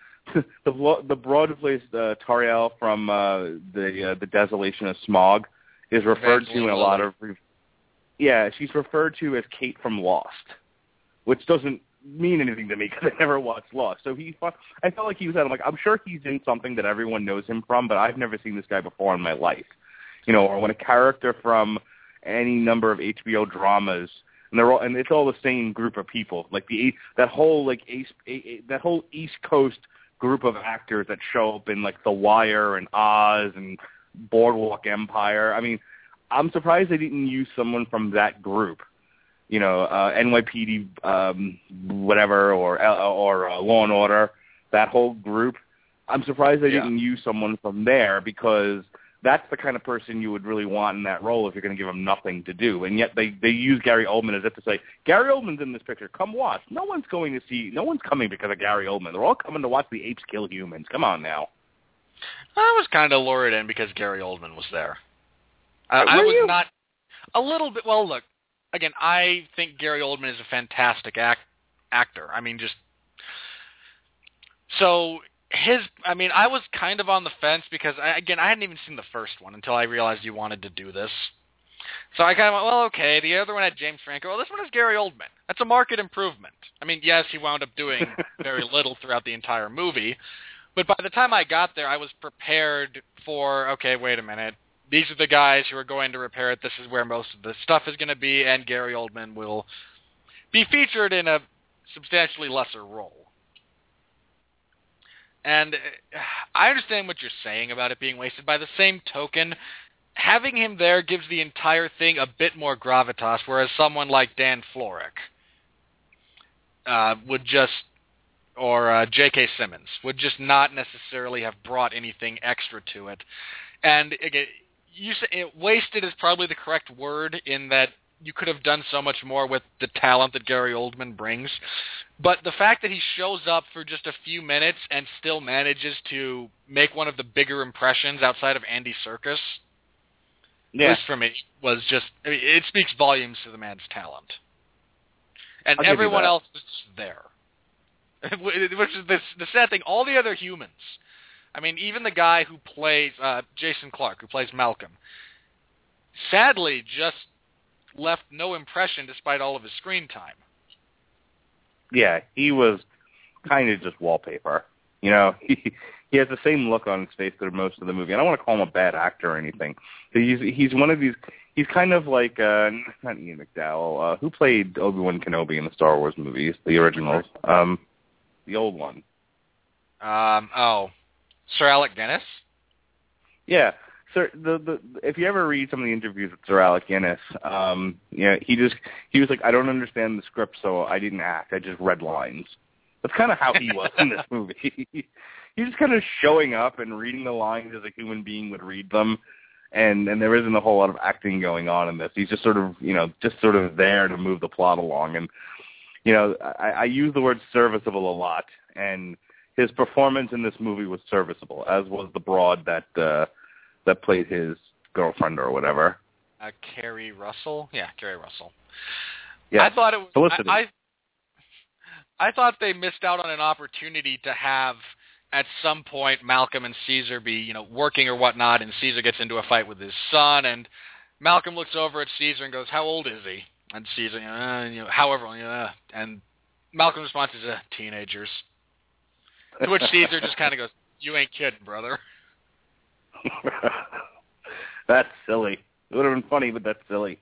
the broad who plays Tariel from the Desolation of Smog is referred to in a lot of. Yeah, she's referred to as Kate from Lost, which doesn't mean anything to me because I never watched Lost. So I felt like he was at. I'm sure he's in something that everyone knows him from, but I've never seen this guy before in my life. Or when a character from any number of HBO dramas, and it's all the same group of people, like that whole East Coast group of actors that show up in like The Wire and Oz and Boardwalk Empire. I mean, I'm surprised they didn't use someone from that group, NYPD, whatever, or Law and Order, that whole group. I'm surprised they didn't use someone from there because that's the kind of person you would really want in that role if you're going to give him nothing to do. And yet they use Gary Oldman as if to say, Gary Oldman's in this picture. Come watch. No one's coming because of Gary Oldman. They're all coming to watch the apes kill humans. Come on now. I was kind of lured in because Gary Oldman was there. I was not a little bit. Well, look, again, I think Gary Oldman is a fantastic actor. I mean, I was kind of on the fence because, I hadn't even seen the first one until I realized you wanted to do this. So I kind of went, well, okay, the other one had James Franco. Well, this one has Gary Oldman. That's a market improvement. I mean, yes, he wound up doing very little throughout the entire movie, but by the time I got there, I was prepared for, okay, wait a minute. These are the guys who are going to repair it. This is where most of the stuff is going to be, and Gary Oldman will be featured in a substantially lesser role. And I understand what you're saying about it being wasted. By the same token, having him there gives the entire thing a bit more gravitas, whereas someone like Dan Florek or J.K. Simmons would just not necessarily have brought anything extra to it. And again, you say wasted is probably the correct word in that you could have done so much more with the talent that Gary Oldman brings. But the fact that he shows up for just a few minutes and still manages to make one of the bigger impressions outside of Andy Serkis, at least for me, was just, it speaks volumes to the man's talent. And everyone else was just there. Which is the sad thing. All the other humans, I mean, even the guy who plays Jason Clarke, who plays Malcolm, sadly just left no impression despite all of his screen time. Yeah, he was kind of just wallpaper. He has the same look on his face through most of the movie. I don't want to call him a bad actor or anything. He's one of these. He's kind of like not Ian McDowell. Who played Obi-Wan Kenobi in the Star Wars movies, the originals, the old one. Sir Alec Guinness? Yeah. Sir, if you ever read some of the interviews with Sir Alec Guinness, he was like, I don't understand the script, so I didn't act. I just read lines. That's kind of how he was in this movie. He's just kind of showing up and reading the lines as a human being would read them, and there isn't a whole lot of acting going on in this. He's just sort of there to move the plot along. And I use the word serviceable a lot, and his performance in this movie was serviceable, as was the broad that played his girlfriend or whatever. Carrie Russell? Yeah, Carrie Russell. Yeah, I thought it was. I thought they missed out on an opportunity to have, at some point, Malcolm and Caesar be, working or whatnot, and Caesar gets into a fight with his son, and Malcolm looks over at Caesar and goes, "How old is he?" And Caesar, however, and Malcolm's response is, "Teenagers." To which Caesar just kind of goes, "You ain't kidding, brother." That's silly. It would have been funny, but that's silly.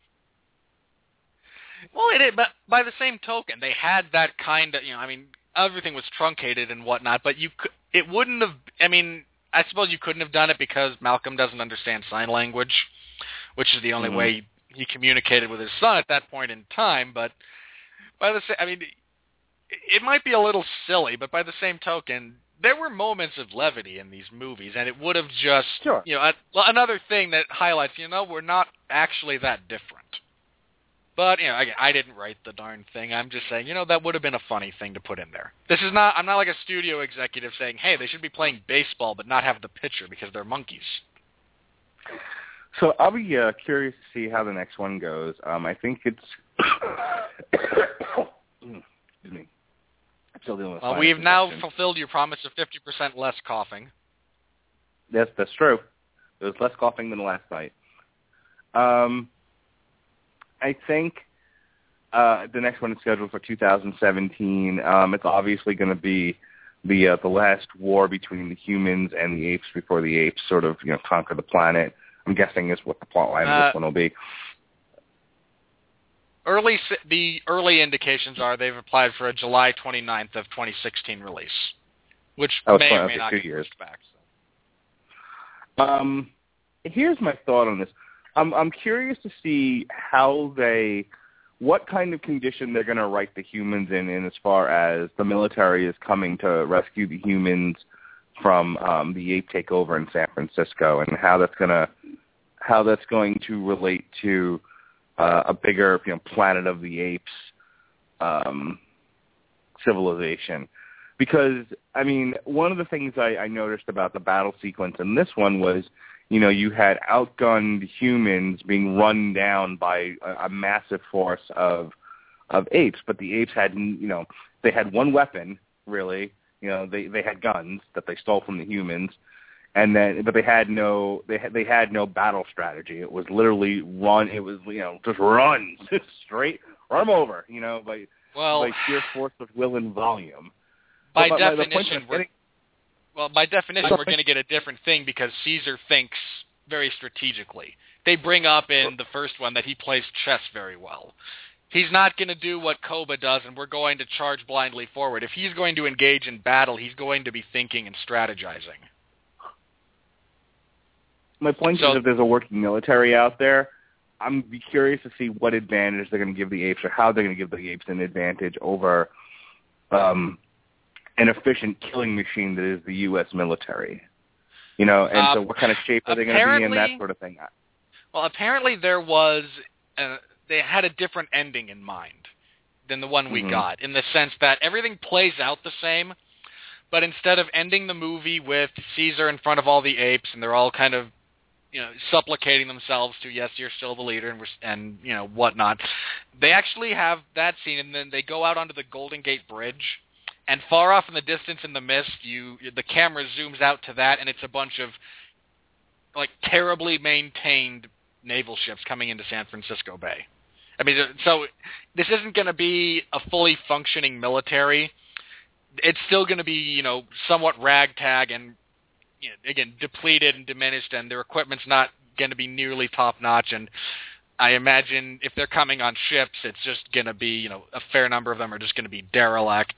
Well, it is, but by the same token, they had that kind of, everything was truncated and whatnot, but it wouldn't have, I suppose you couldn't have done it because Malcolm doesn't understand sign language, which is the only way he communicated with his son at that point in time, but by the same, it might be a little silly, but by the same token, there were moments of levity in these movies, and it would have just, another thing that highlights, we're not actually that different. But, I didn't write the darn thing. I'm just saying, that would have been a funny thing to put in there. I'm not like a studio executive saying, hey, they should be playing baseball but not have the pitcher because they're monkeys. So I'll be curious to see how the next one goes. I think it's... Excuse me. I'm still dealing with well, we've now fulfilled your promise of 50% less coughing. Yes, that's true. There was less coughing than last night. I think the next one is scheduled for 2017. It's obviously going to be the last war between the humans and the apes before the apes sort of conquer the planet. I'm guessing is what the plot line of this one will be. The early indications are they've applied for a July 29th of 2016 release, which may or may not get pushed back. So. Here's my thought on this. I'm curious to see what kind of condition they're going to write the humans in as far as the military is coming to rescue the humans from the ape takeover in San Francisco, and how that's going to relate to a bigger Planet of the Apes civilization. Because one of the things I noticed about the battle sequence in this one was, you had outgunned humans being run down by a massive force of apes, but the apes had, they had one weapon, really. They had guns that they stole from the humans, but they had no battle strategy. It was literally run. It was just run straight, run them over. By sheer force of will and volume. By definition, we're going to get a different thing because Caesar thinks very strategically. They bring up in the first one that he plays chess very well. He's not going to do what Koba does, and we're going to charge blindly forward. If he's going to engage in battle, he's going to be thinking and strategizing. My point is, if there's a working military out there, I'm be curious to see what advantage they're going to give the apes, or how they're going to give the apes an advantage over an efficient killing machine that is the U.S. military. So what kind of shape are they going to be in, that sort of thing? Well, apparently there was, they had a different ending in mind than the one we got, in the sense that everything plays out the same, but instead of ending the movie with Caesar in front of all the apes, and they're all kind of, supplicating themselves to, yes, you're still the leader, and whatnot, they actually have that scene, and then they go out onto the Golden Gate Bridge, and far off in the distance in the mist, the camera zooms out to that, and it's a bunch of terribly maintained naval ships coming into San Francisco Bay. So this isn't going to be a fully functioning military. It's still going to be, somewhat ragtag and, again, depleted and diminished, and their equipment's not going to be nearly top-notch, and I imagine if they're coming on ships, it's just going to be, a fair number of them are just going to be derelict.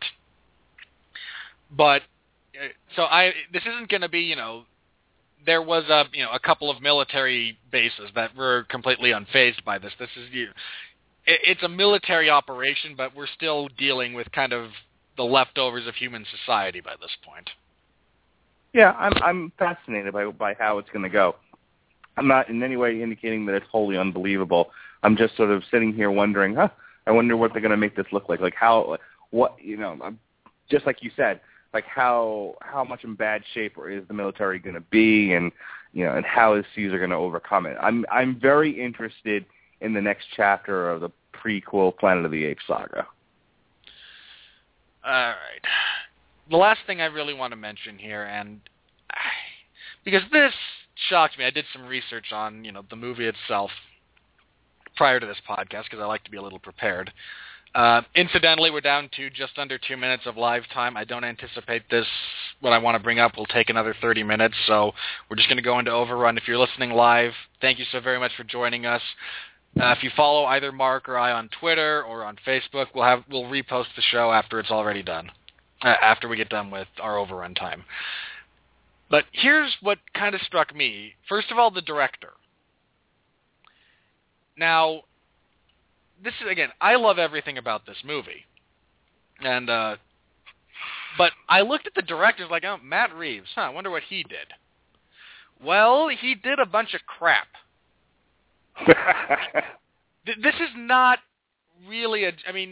But this isn't going to be, there was a couple of military bases that were completely unfazed by this. This is it's a military operation, but we're still dealing with kind of the leftovers of human society by this point. Yeah, I'm fascinated by how it's going to go. I'm not in any way indicating that it's wholly unbelievable. I'm just sort of sitting here wondering, I wonder what they're going to make this look like. Like just like you said, like how much in bad shape is the military going to be, and and how is Caesar going to overcome it. I'm very interested in the next chapter of the prequel Planet of the Apes saga. All right. The last thing I really want to mention here, and because this shocked me, I did some research on the movie itself prior to this podcast because I like to be a little prepared. Incidentally, we're down to just under 2 minutes of live time. I don't anticipate what I want to bring up will take another 30 minutes, so we're just going to go into overrun. If you're listening live, thank you so very much for joining us. If you follow either Mark or I on Twitter or on Facebook, we'll repost the show after it's already done, after we get done with our overrun time. But here's what kind of struck me. First of all, the director. Now, this is, again, I love everything about this movie. And but I looked at the director, like, oh, Matt Reeves, I wonder what he did. Well, he did a bunch of crap. This is not really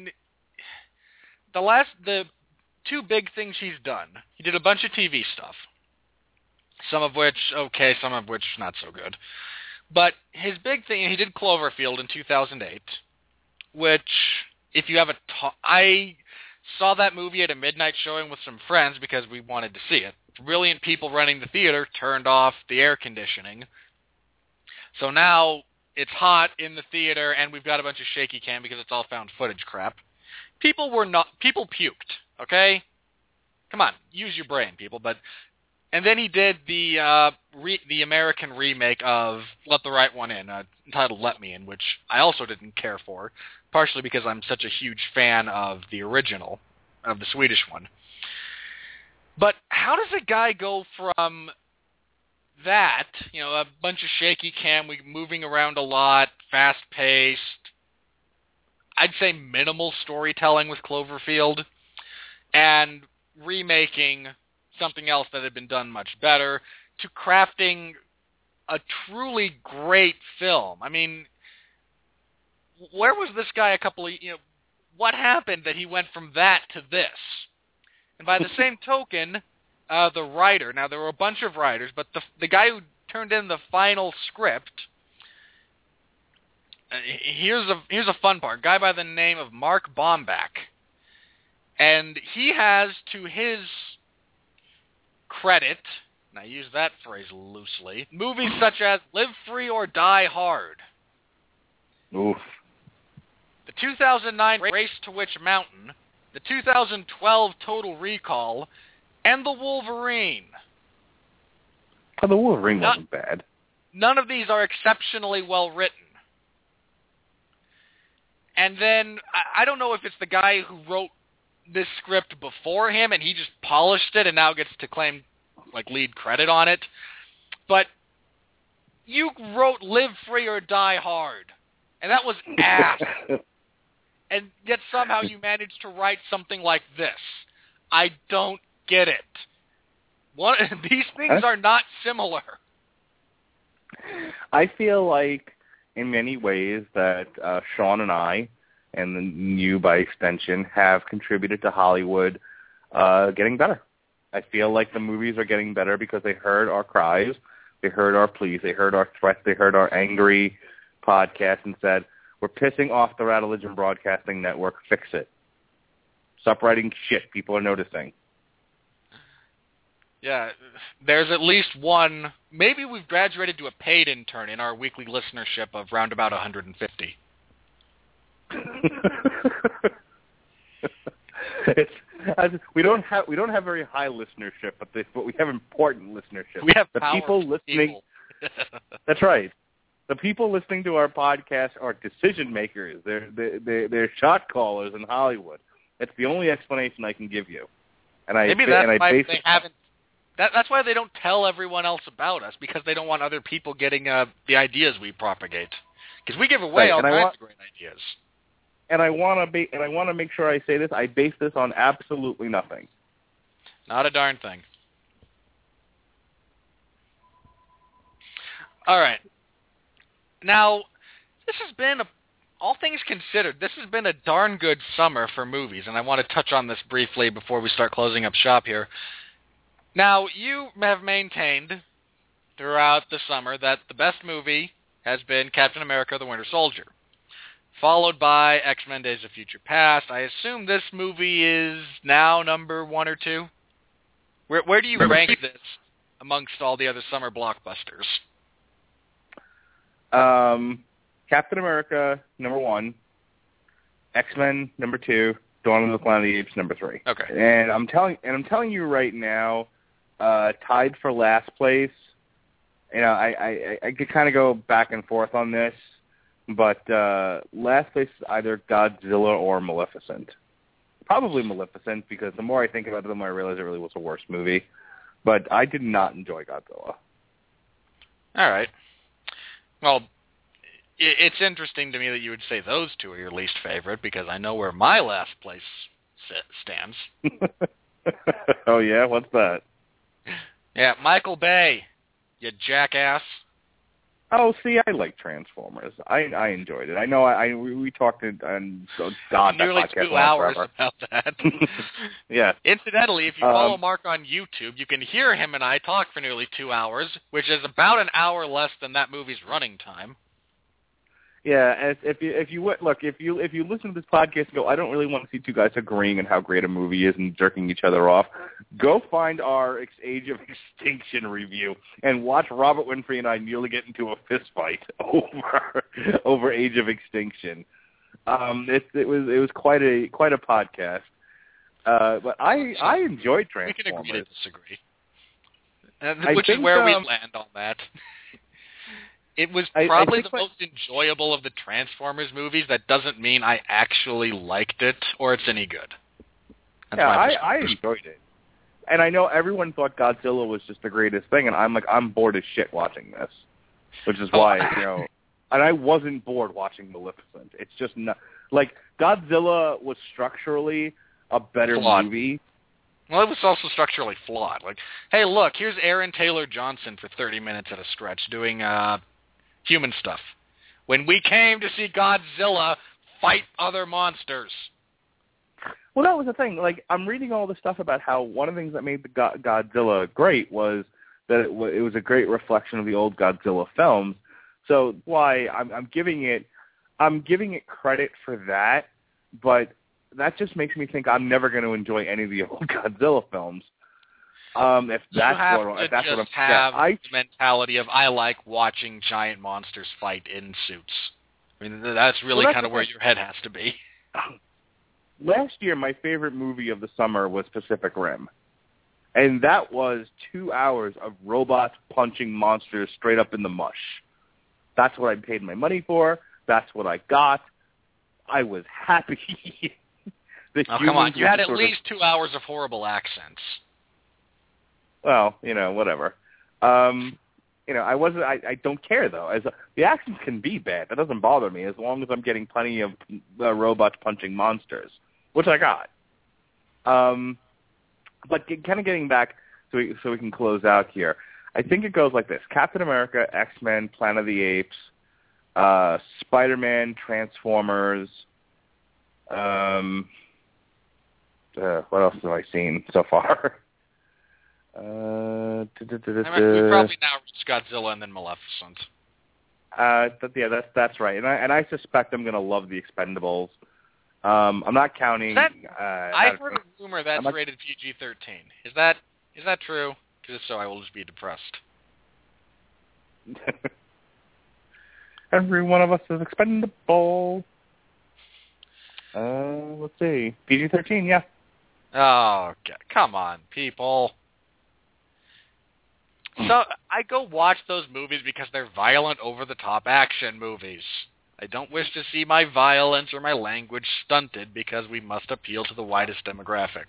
the two big things he's done. He did a bunch of TV stuff. Some of which okay, some of which not so good. But his big thing, he did Cloverfield in 2008, which, if you have I saw that movie at a midnight showing with some friends because we wanted to see it. Brilliant people running the theater turned off the air conditioning. So now it's hot in the theater, and we've got a bunch of shaky cam because it's all found footage crap. People puked, okay? Come on, use your brain, people. And then he did the American remake of Let the Right One In, entitled Let Me In, which I also didn't care for, partially because I'm such a huge fan of the original, of the Swedish one. But how does a guy go from that, a bunch of shaky cam, moving around a lot, fast-paced, I'd say minimal storytelling with Cloverfield, and remaking something else that had been done much better, to crafting a truly great film? I mean, where was this guy what happened that he went from that to this? And by the same token, the writer, now there were a bunch of writers, but the guy who turned in the final script, here's a fun part, a guy by the name of Mark Bomback. And he has, to his credit, and I use that phrase loosely, movies such as Live Free or Die Hard. Oof. The 2009 Race to Witch Mountain, the 2012 Total Recall, and The Wolverine. Oh, The Wolverine wasn't bad. None of these are exceptionally well written. And then, I don't know if it's the guy who wrote this script before him and he just polished it and now gets to claim lead credit on it. But you wrote Live Free or Die Hard, and that was ass. And yet somehow you managed to write something like this. I don't get it. These things are not similar. I feel like, in many ways, that Sean and I, and then you by extension, have contributed to Hollywood getting better. I feel like the movies are getting better because they heard our cries, they heard our pleas, they heard our threats, they heard our angry podcast and said, we're pissing off the Rattlegion Broadcasting Network, fix it. Stop writing shit, people are noticing. Yeah, there's at least one, maybe we've graduated to a paid intern in our weekly listenership of round about 150. We don't have very high listenership, but we have important listenership. We have the people listening. That's right. The people listening to our podcast are decision makers. They're shot callers in Hollywood. That's the only explanation I can give you. And maybe that's why they haven't. That's why they don't tell everyone else about us, because they don't want other people getting the ideas we propagate. Because we give away all kinds of great ideas. and I want to make sure I say this. I base this on absolutely nothing. Not a darn thing. All right. Now, this has been, all things considered, this has been a darn good summer for movies, and I want to touch on this briefly before we start closing up shop here. Now, you have maintained throughout the summer that the best movie has been Captain America: The Winter Soldier, followed by X-Men: Days of Future Past. I assume this movie is now number 1 or 2? Where do you rank this amongst all the other summer blockbusters? Captain America, number 1. X-Men, number 2. Dawn of the Planet of the Apes, number 3. Okay. And I'm telling you right now, tied for last place. You know, I could kind of go back and forth on this, but last place is either Godzilla or Maleficent. Probably Maleficent, because the more I think about it, the more I realize it really was a worse movie. But I did not enjoy Godzilla. All right. Well, it's interesting to me that you would say those two are your least favorite, because I know where my last place stands. Oh, yeah? What's that? Yeah, Michael Bay, you jackass. Oh, see, I like Transformers. I enjoyed it. I know we talked on God, nearly that podcast 2 hours forever. about that. Yeah. Incidentally, if you follow Mark on YouTube, you can hear him and I talk for nearly 2 hours, which is about an hour less than that movie's running time. Yeah, and if you listen to this podcast and go, I don't really want to see two guys agreeing on how great a movie is and jerking each other off, go find our Age of Extinction review and watch Robert Winfrey and I nearly get into a fist fight over Age of Extinction. It was quite a podcast. But I enjoyed Transformers. We can agree to disagree, which is where we land on that. It was probably the most enjoyable of the Transformers movies. That doesn't mean I actually liked it or it's any good. That's I enjoyed it. And I know everyone thought Godzilla was just the greatest thing, and I'm bored as shit watching this. Which is why, and I wasn't bored watching Maleficent. It's just not, Godzilla was structurally a better movie. Well, it was also structurally flawed. Hey, look, here's Aaron Taylor Johnson for 30 minutes at a stretch doing human stuff, when we came to see Godzilla fight other monsters. Well, that was the thing. I'm reading all this stuff about how one of the things that made the Godzilla great was that it was a great reflection of the old Godzilla films. So why I'm giving it credit for that, but that just makes me think I'm never going to enjoy any of the old Godzilla films. If that's what I'm have the mentality of I like watching giant monsters fight in suits. I mean, that's really kind of where your head has to be. Last year, my favorite movie of the summer was Pacific Rim, and that was 2 hours of robots punching monsters straight up in the mush. That's what I paid my money for. That's what I got. I was happy. Come on, you had at least 2 hours of horrible accents. Well, whatever. I don't care though. The accents can be bad. That doesn't bother me as long as I'm getting plenty of robots punching monsters, which I got. But kind of getting back so we can close out here. I think it goes like this: Captain America, X-Men, Planet of the Apes, Spider-Man, Transformers. What else have I seen so far? We've probably now reached Godzilla and then Maleficent. That's right. And I suspect I'm going to love the Expendables. I'm not counting. I've heard a rumor that's rated PG-13. Is that true? Because if so, I will just be depressed. Every one of us is expendable. Let's see. PG-13, yeah. Oh, God. Come on, people. So I go watch those movies because they're violent, over-the-top action movies. I don't wish to see my violence or my language stunted because we must appeal to the widest demographic.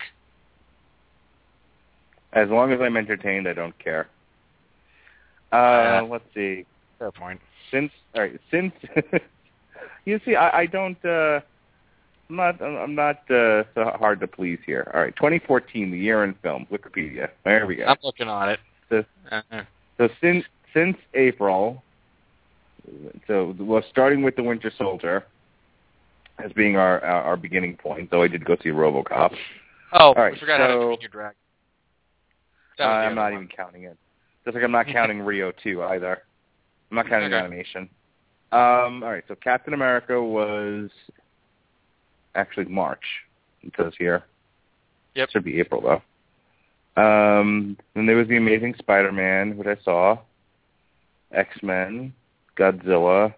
As long as I'm entertained, I don't care. Let's see. Fair point. Since you see, I don't. I'm not so hard to please here. All right, 2014, the year in film, Wikipedia. There we go. I'm looking on it. So since April, starting with The Winter Soldier as being our beginning point, though I did go see RoboCop. Oh, all right, we forgot how to train your dragon. I'm not even counting it. Just like I'm not counting Rio 2 either. I'm not counting the animation. All right, so Captain America was actually March, it says here. Yep. It should be April, though. Then there was The Amazing Spider-Man, which I saw. X-Men. Godzilla.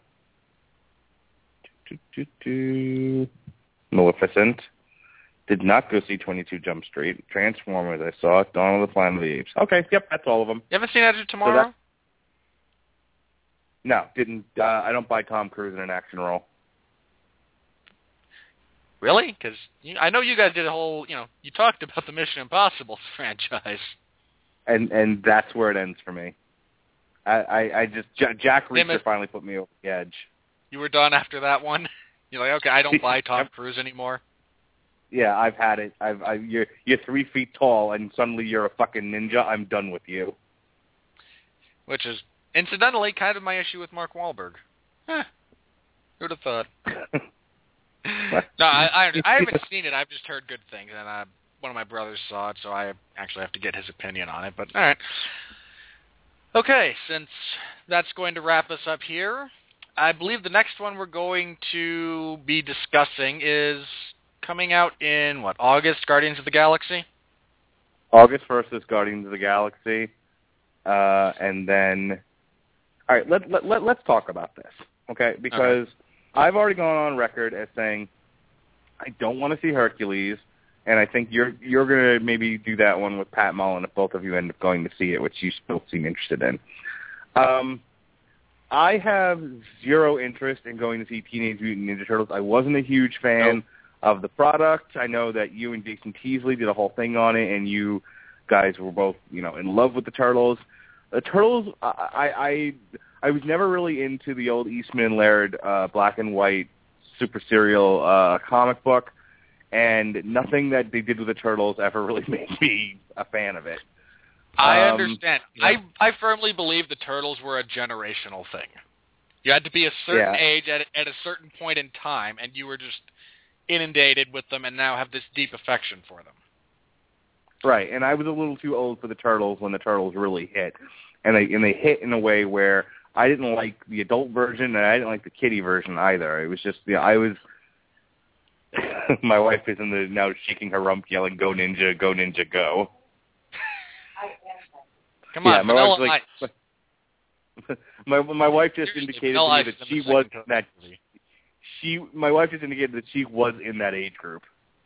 Maleficent. Did not go see 22 Jump Street. Transformers, I saw. Dawn of the Planet of the Apes. Okay, yep, that's all of them. You haven't seen Edge of Tomorrow? So no, didn't. I don't buy Tom Cruise in an action role. Really? Because I know you guys did a whole, you talked about the Mission Impossible franchise. And that's where it ends for me. I just, Jack Reacher finally put me over the edge. You were done after that one? You're like, okay, I don't buy Tom Cruise anymore? Yeah, I've had it. You're 3 feet tall, and suddenly you're a fucking ninja. I'm done with you. Which is, incidentally, kind of my issue with Mark Wahlberg. Who'd have thought? No, I haven't seen it. I've just heard good things, and one of my brothers saw it, so I actually have to get his opinion on it. But all right. Okay, since that's going to wrap us up here, I believe the next one we're going to be discussing is coming out in, August, Guardians of the Galaxy? August 1st is Guardians of the Galaxy. And then, all right, let's talk about this, okay? Because I've already gone on record as saying I don't want to see Hercules, and I think you're going to maybe do that one with Pat Mullen if both of you end up going to see it, which you still seem interested in. I have zero interest in going to see Teenage Mutant Ninja Turtles. I wasn't a huge fan of the product. I know that you and Jason Teasley did a whole thing on it, and you guys were both, in love with the Turtles. The Turtles, I was never really into the old Eastman and Laird black and white super serial comic book, and nothing that they did with the Turtles ever really made me a fan of it. I understand. Yeah. I firmly believe the Turtles were a generational thing. You had to be a certain age at a certain point in time, and you were just inundated with them and now have this deep affection for them. Right, and I was a little too old for the Turtles when the Turtles really hit. And they hit in a way where I didn't like the adult version, and I didn't like the kiddie version either. It was just, I was... My wife is now shaking her rump, yelling, "Go Ninja, go Ninja, go." Come on, Vanilla Ice. My wife just indicated to me that she was that. My wife just indicated that she was in that age group.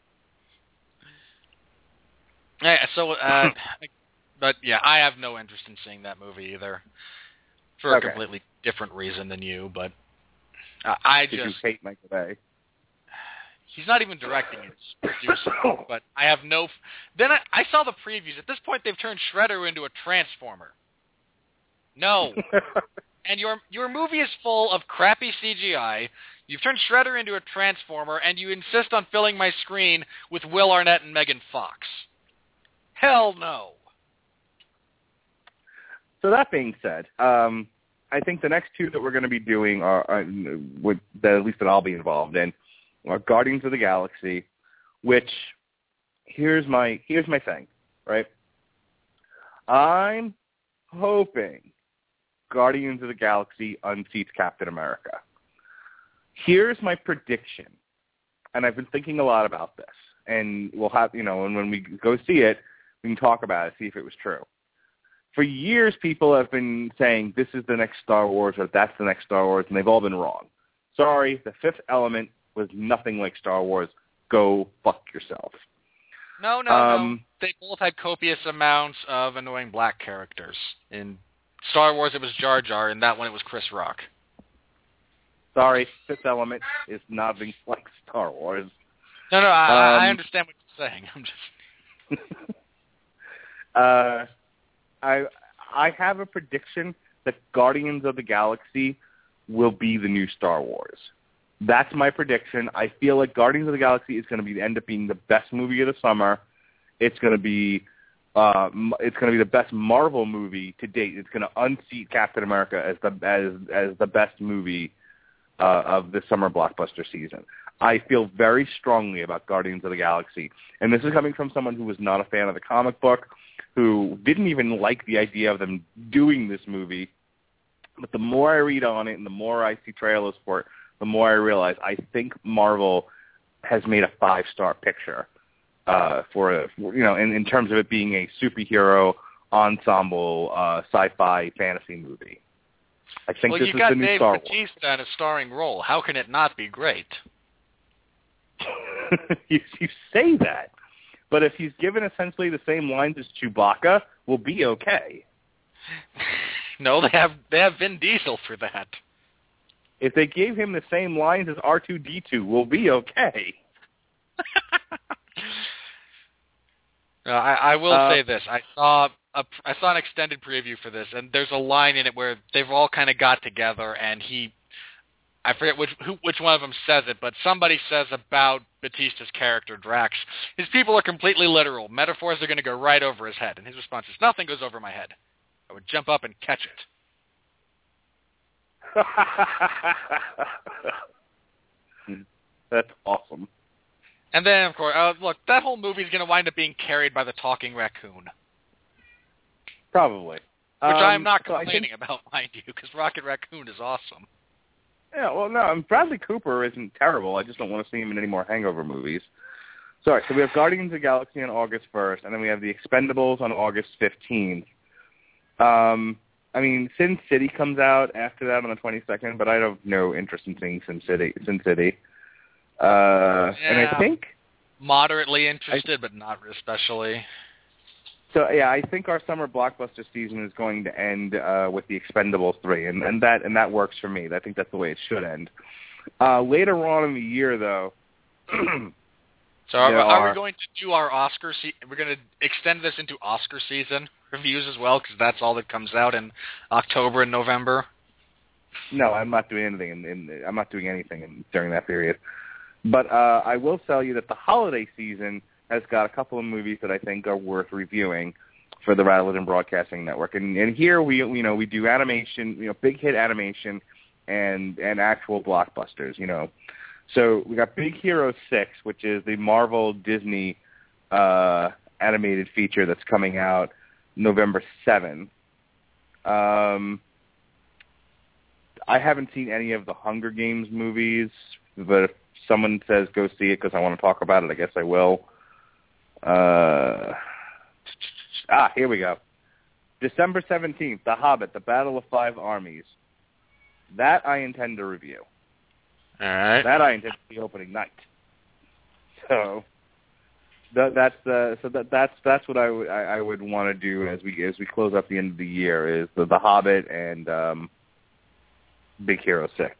Yeah, so, but yeah, I have no interest in seeing that movie either, for a completely different reason than you. But I just you hate Michael Bay. He's not even directing it; he's producing. But I have no. Then I saw the previews. At this point, they've turned Shredder into a Transformer. No. And your movie is full of crappy CGI. You've turned Shredder into a Transformer, and you insist on filling my screen with Will Arnett and Megan Fox. Hell no. So that being said, I think the next two that we're going to be doing are at least that I'll be involved in are Guardians of the Galaxy, which here's my thing, right? I'm hoping Guardians of the Galaxy unseats Captain America. Here's my prediction, and I've been thinking a lot about this, and we'll have, and when we go see it, we can talk about it, see if it was true. For years, people have been saying this is the next Star Wars or that's the next Star Wars, and they've all been wrong. Sorry, The Fifth Element was nothing like Star Wars. Go fuck yourself. No. They both had copious amounts of annoying black characters. In Star Wars, it was Jar Jar. In that one, it was Chris Rock. Sorry, Fifth Element is nothing like Star Wars. No, I understand what you're saying. I'm just... I have a prediction that Guardians of the Galaxy will be the new Star Wars. That's my prediction. I feel like Guardians of the Galaxy is going to end up being the best movie of the summer. It's going to be the best Marvel movie to date. It's going to unseat Captain America as the best movie of the summer blockbuster season. I feel very strongly about Guardians of the Galaxy, and this is coming from someone who was not a fan of the comic book, who didn't even like the idea of them doing this movie. But the more I read on it and the more I see trailers for it, the more I realize I think Marvel has made a 5-star picture in terms of it being a superhero ensemble sci-fi fantasy movie. I think this is the new Star Wars. Well, you got Dave Bautista in a starring role. How can it not be great? you say that, but if he's given essentially the same lines as Chewbacca, we'll be okay. No, they have Vin Diesel for that. If they gave him the same lines as R2-D2, we'll be okay. I will say this: I saw an extended preview for this, and there's a line in it where they've all kind of got together, and I forget which one of them says it, but somebody says about Bautista's character Drax, his people are completely literal. Metaphors are going to go right over his head, and his response is, "Nothing goes over my head. I would jump up and catch it." That's awesome. And then, of course, look, that whole movie is going to wind up being carried by the talking raccoon. Probably. Which I'm not complaining about, mind you, because Rocket Raccoon is awesome. Yeah, well, no, Bradley Cooper isn't terrible. I just don't want to see him in any more Hangover movies. Sorry, so we have Guardians of the Galaxy on August 1st, and then we have The Expendables on August 15th. Sin City comes out after that on the 22nd, but I have no interest in seeing Sin City. And I think moderately interested, but not especially. So yeah, I think our summer blockbuster season is going to end with The Expendables 3, and that works for me. I think that's the way it should end. Later on in the year, though. So are we going to do our Oscar? We're going to extend this into Oscar season reviews as well, because that's all that comes out in October and November. No, I'm not doing anything. I'm not doing anything during that period. But I will tell you that the holiday season has got a couple of movies that I think are worth reviewing for the Rattleton Broadcasting Network. And here we do animation, big hit animation and actual blockbusters, So we got Big Hero 6, which is the Marvel Disney animated feature that's coming out November 7th. I haven't seen any of the Hunger Games movies, but if someone says go see it because I want to talk about it, I guess I will. Here we go. December 17th, The Hobbit, The Battle of Five Armies. That I intend to review. All right. That I intend to be opening night. So that's what I would want to do as we close up the end of the year is the Hobbit and Big Hero 6.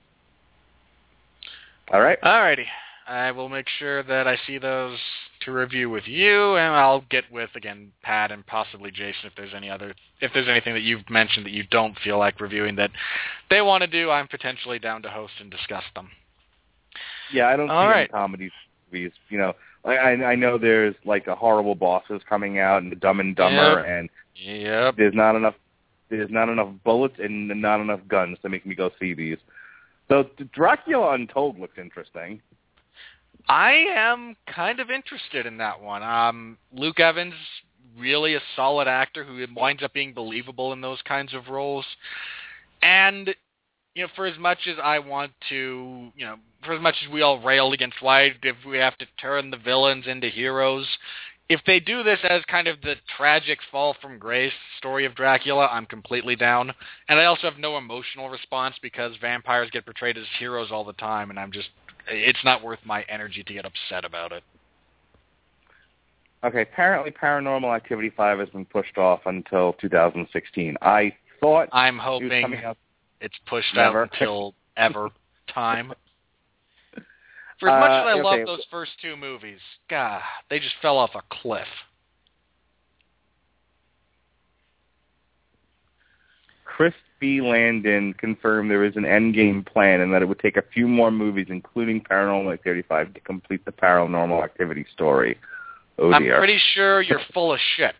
All right. All righty. I will make sure that I see those to review with you, and I'll get with, again, Pat and possibly Jason if there's anything that you've mentioned that you don't feel like reviewing that they want to do. I'm potentially down to host and discuss them. Yeah, I don't see any comedy movies. I know there's like a Horrible Bosses coming out and Dumb and Dumber, and there's not enough bullets and not enough guns to make me go see these. So Dracula Untold looks interesting. I am kind of interested in that one. Luke Evans, really a solid actor who winds up being believable in those kinds of roles. And, for as much as I want to, for as much as we all railed against why if we have to turn the villains into heroes, if they do this as kind of the tragic fall from grace story of Dracula, I'm completely down. And I also have no emotional response because vampires get portrayed as heroes all the time, and it's not worth my energy to get upset about it. Okay, apparently Paranormal Activity 5 has been pushed off until 2016. I'm hoping it's pushed out until ever time. For as much as I love those first two movies, God, they just fell off a cliff. Chris Rafi Landon confirmed there is an endgame plan and that it would take a few more movies, including Paranormal Activity 5, to complete the Paranormal Activity story. Oh, dear. I'm pretty sure you're full of shit.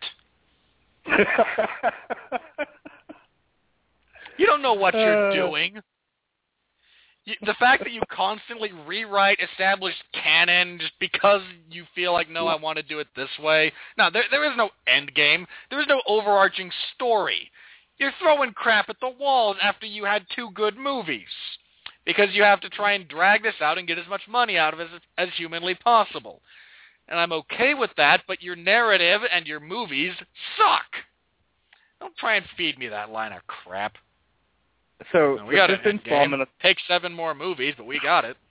You don't know what you're doing. The fact that you constantly rewrite established canon just because you feel like, no, I want to do it this way. No, there is no end game. There is no overarching story. You're throwing crap at the walls after you had 2 good movies because you have to try and drag this out and get as much money out of it as humanly possible. And I'm okay with that, but your narrative and your movies suck. Don't try and feed me that line of crap. So we got an installment of take 7 more movies, but we got it.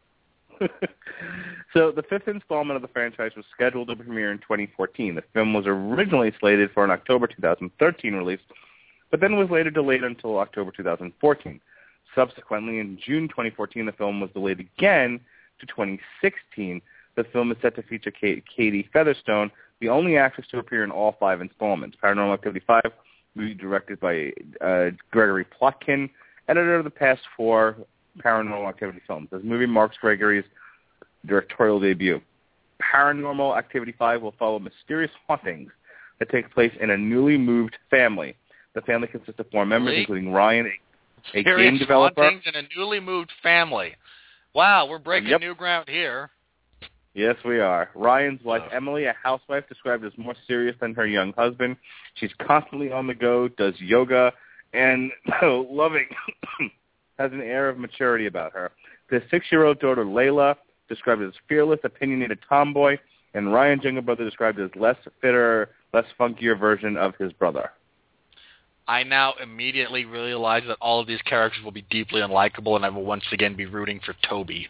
So the 5th installment of the franchise was scheduled to premiere in 2014. The film was originally slated for an October 2013 release, but then was later delayed until October 2014. Subsequently, in June 2014, the film was delayed again to 2016. The film is set to feature Katie Featherston, the only actress to appear in all 5 installments. Paranormal Activity 5 will be directed by Gregory Plotkin, editor of the past 4 Paranormal Activity films. This movie marks Gregory's directorial debut. Paranormal Activity 5 will follow mysterious hauntings that take place in a newly moved family. The family consists of 4 members, including Ryan, a game developer. Hauntings in a newly moved family. Wow, we're breaking new ground here. Yes, we are. Ryan's wife, Emily, a housewife described as more serious than her young husband. She's constantly on the go, does yoga, and loving, has an air of maturity about her. Their 6-year-old daughter, Layla, described as fearless, opinionated tomboy, and Ryan's younger brother described as less fitter, less funkier version of his brother. I now immediately realize that all of these characters will be deeply unlikable, and I will once again be rooting for Toby.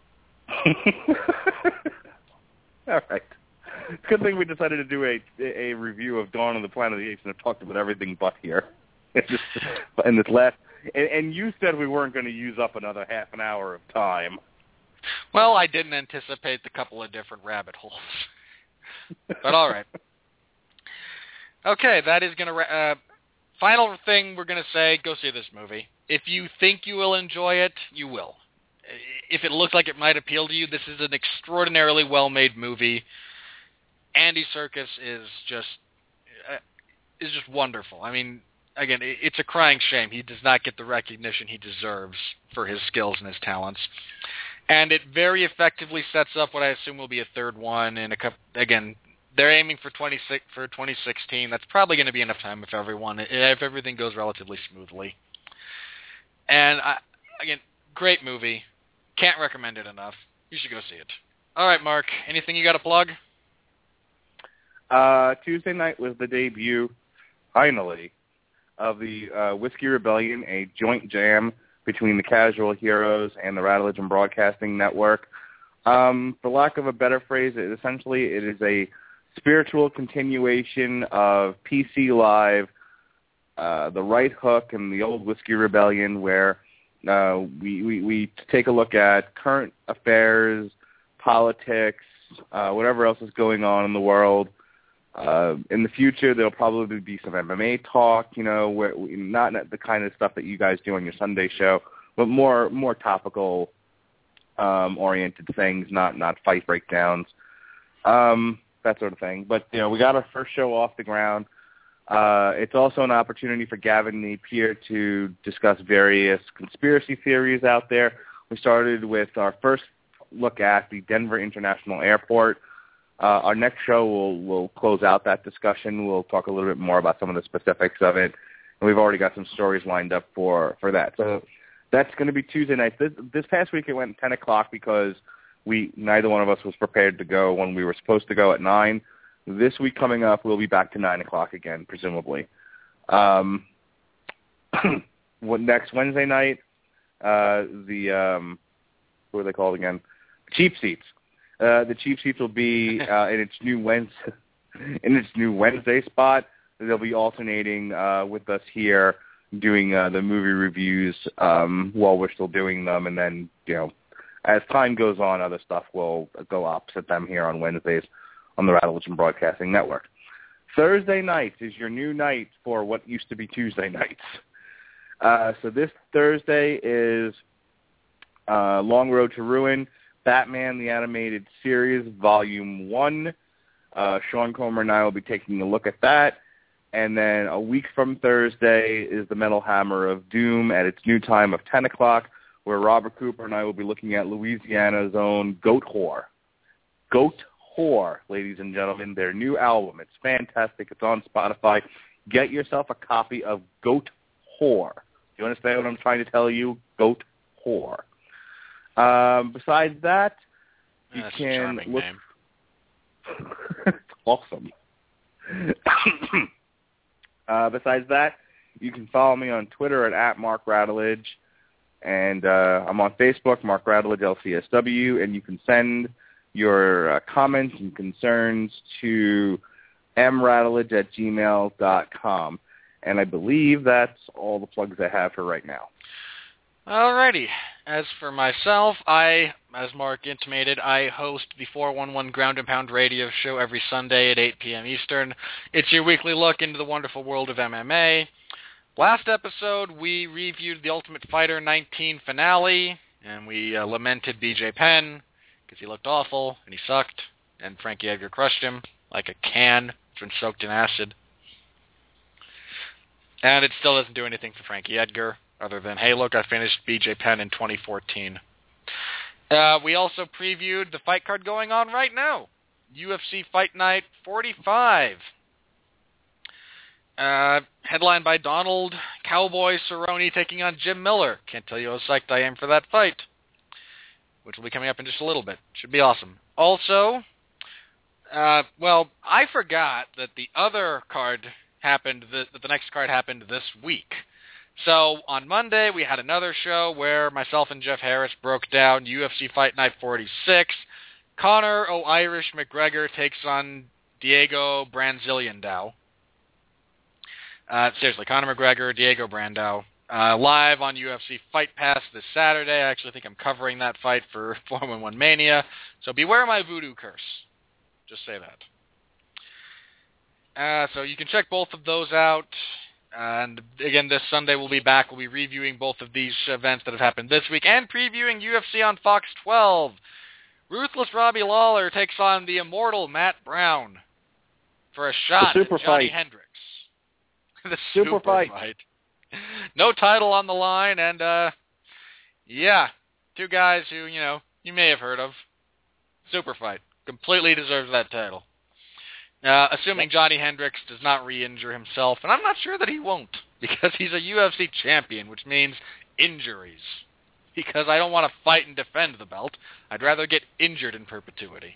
All right. It's a good thing we decided to do a review of Dawn of the Planet of the Apes and have talked about everything but here. In this last, and you said we weren't going to use up another half an hour of time. Well, I didn't anticipate the couple of different rabbit holes. But all right. Okay, that is going to... final thing we're going to say, go see this movie. If you think you will enjoy it, you will. If it looks like it might appeal to you, this is an extraordinarily well-made movie. Andy Serkis is just wonderful. I mean, again, it's a crying shame he does not get the recognition he deserves for his skills and his talents. And it very effectively sets up what I assume will be a third one in a couple. Again, they're aiming for 2016. That's probably going to be enough time if everything goes relatively smoothly. And again, great movie. Can't recommend it enough. You should go see it. All right, Mark. Anything you got to plug? Tuesday night was the debut, finally, of the Whiskey Rebellion, a joint jam between the Casual Heroes and the Radulich and Broadcasting Network. For lack of a better phrase, it is a spiritual continuation of PC Live, The Right Hook, and the old Whiskey Rebellion, where we take a look at current affairs, politics, whatever else is going on in the world. In the future, there'll probably be some MMA talk, where not the kind of stuff that you guys do on your Sunday show, but more topical oriented things, not fight breakdowns, that sort of thing. But we got our first show off the ground. It's also an opportunity for Gavin Napier to discuss various conspiracy theories out there. We started with our first look at the Denver International Airport. Our next show will close out that discussion. We'll talk a little bit more about some of the specifics of it, and we've already got some stories lined up for that. So that's going to be Tuesday night. This past week it went 10 o'clock because neither one of us was prepared to go when we were supposed to go at 9. This week coming up, we'll be back to 9 o'clock again, presumably. Next Wednesday night, who are they called again? Cheap Seats. The Cheap Seats will be in its new Wednesday spot. They'll be alternating with us here, doing the movie reviews while we're still doing them, and then as time goes on, other stuff will go opposite them here on Wednesdays on the Radulich and Broadcasting Network. Thursday night is your new night for what used to be Tuesday nights. So this Thursday is Long Road to Ruin, Batman the Animated Series, Volume 1. Sean Comer and I will be taking a look at that. And then a week from Thursday is the Metal Hammer of Doom at its new time of 10 o'clock, where Robert Cooper and I will be looking at Louisiana's own Goat Whore. Goat Whore, ladies and gentlemen, their new album. It's fantastic. It's on Spotify. Get yourself a copy of Goat Whore. Do you understand what I'm trying to tell you? Goat Whore. Besides that, you That's can a charming look. name. It's awesome. Besides that, you can follow me on Twitter at Mark Radulich, and I'm on Facebook, Mark Radulich LCSW, and you can send your comments and concerns to mradulich@gmail.com. And I believe that's all the plugs I have for right now. Alrighty. As for myself, as Mark intimated, I host the 411 Ground and Pound radio show every Sunday at 8 p.m. Eastern. It's your weekly look into the wonderful world of MMA. Last episode, we reviewed the Ultimate Fighter 19 finale, and we lamented BJ Penn because he looked awful, and he sucked, and Frankie Edgar crushed him like a can that's been soaked in acid. And it still doesn't do anything for Frankie Edgar, other than, hey, look, I finished BJ Penn in 2014. We also previewed the fight card going on right now, UFC Fight Night 45. Headlined by Donald Cowboy Cerrone taking on Jim Miller. Can't tell you how psyched I am for that fight, which will be coming up in just a little bit. Should be awesome. Also, I forgot that the other card happened, that the next card happened this week. So on Monday, we had another show where myself and Jeff Harris broke down UFC Fight Night 46. Conor O'Irish McGregor takes on Diego Branziliandao. Seriously, Conor McGregor, Diego Brandao. Live on UFC Fight Pass this Saturday. I actually think I'm covering that fight for 411 Mania. So beware my voodoo curse. Just say that. So you can check both of those out. And again, this Sunday we'll be back. We'll be reviewing both of these events that have happened this week and previewing UFC on Fox 12. Ruthless Robbie Lawler takes on the immortal Matt Brown for a shot at Johnny Hendricks. The super fight. No title on the line, and two guys who, you may have heard of. Super fight. Completely deserves that title. Assuming Johnny Hendricks does not re-injure himself, and I'm not sure that he won't, because he's a UFC champion, which means injuries. Because I don't want to fight and defend the belt. I'd rather get injured in perpetuity.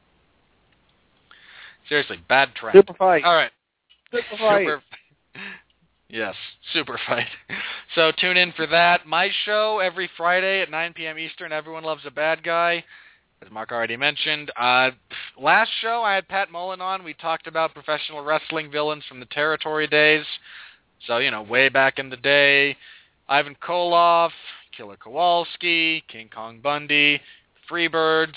Seriously, bad trend. Super fight. All right. Super fight. Yes, super fight. So tune in for that. My show every Friday at 9 p.m. Eastern, Everyone Loves a Bad Guy, as Mark already mentioned. Last show, I had Pat Mullen on. We talked about professional wrestling villains from the Territory days. So, way back in the day. Ivan Koloff, Killer Kowalski, King Kong Bundy, Freebirds,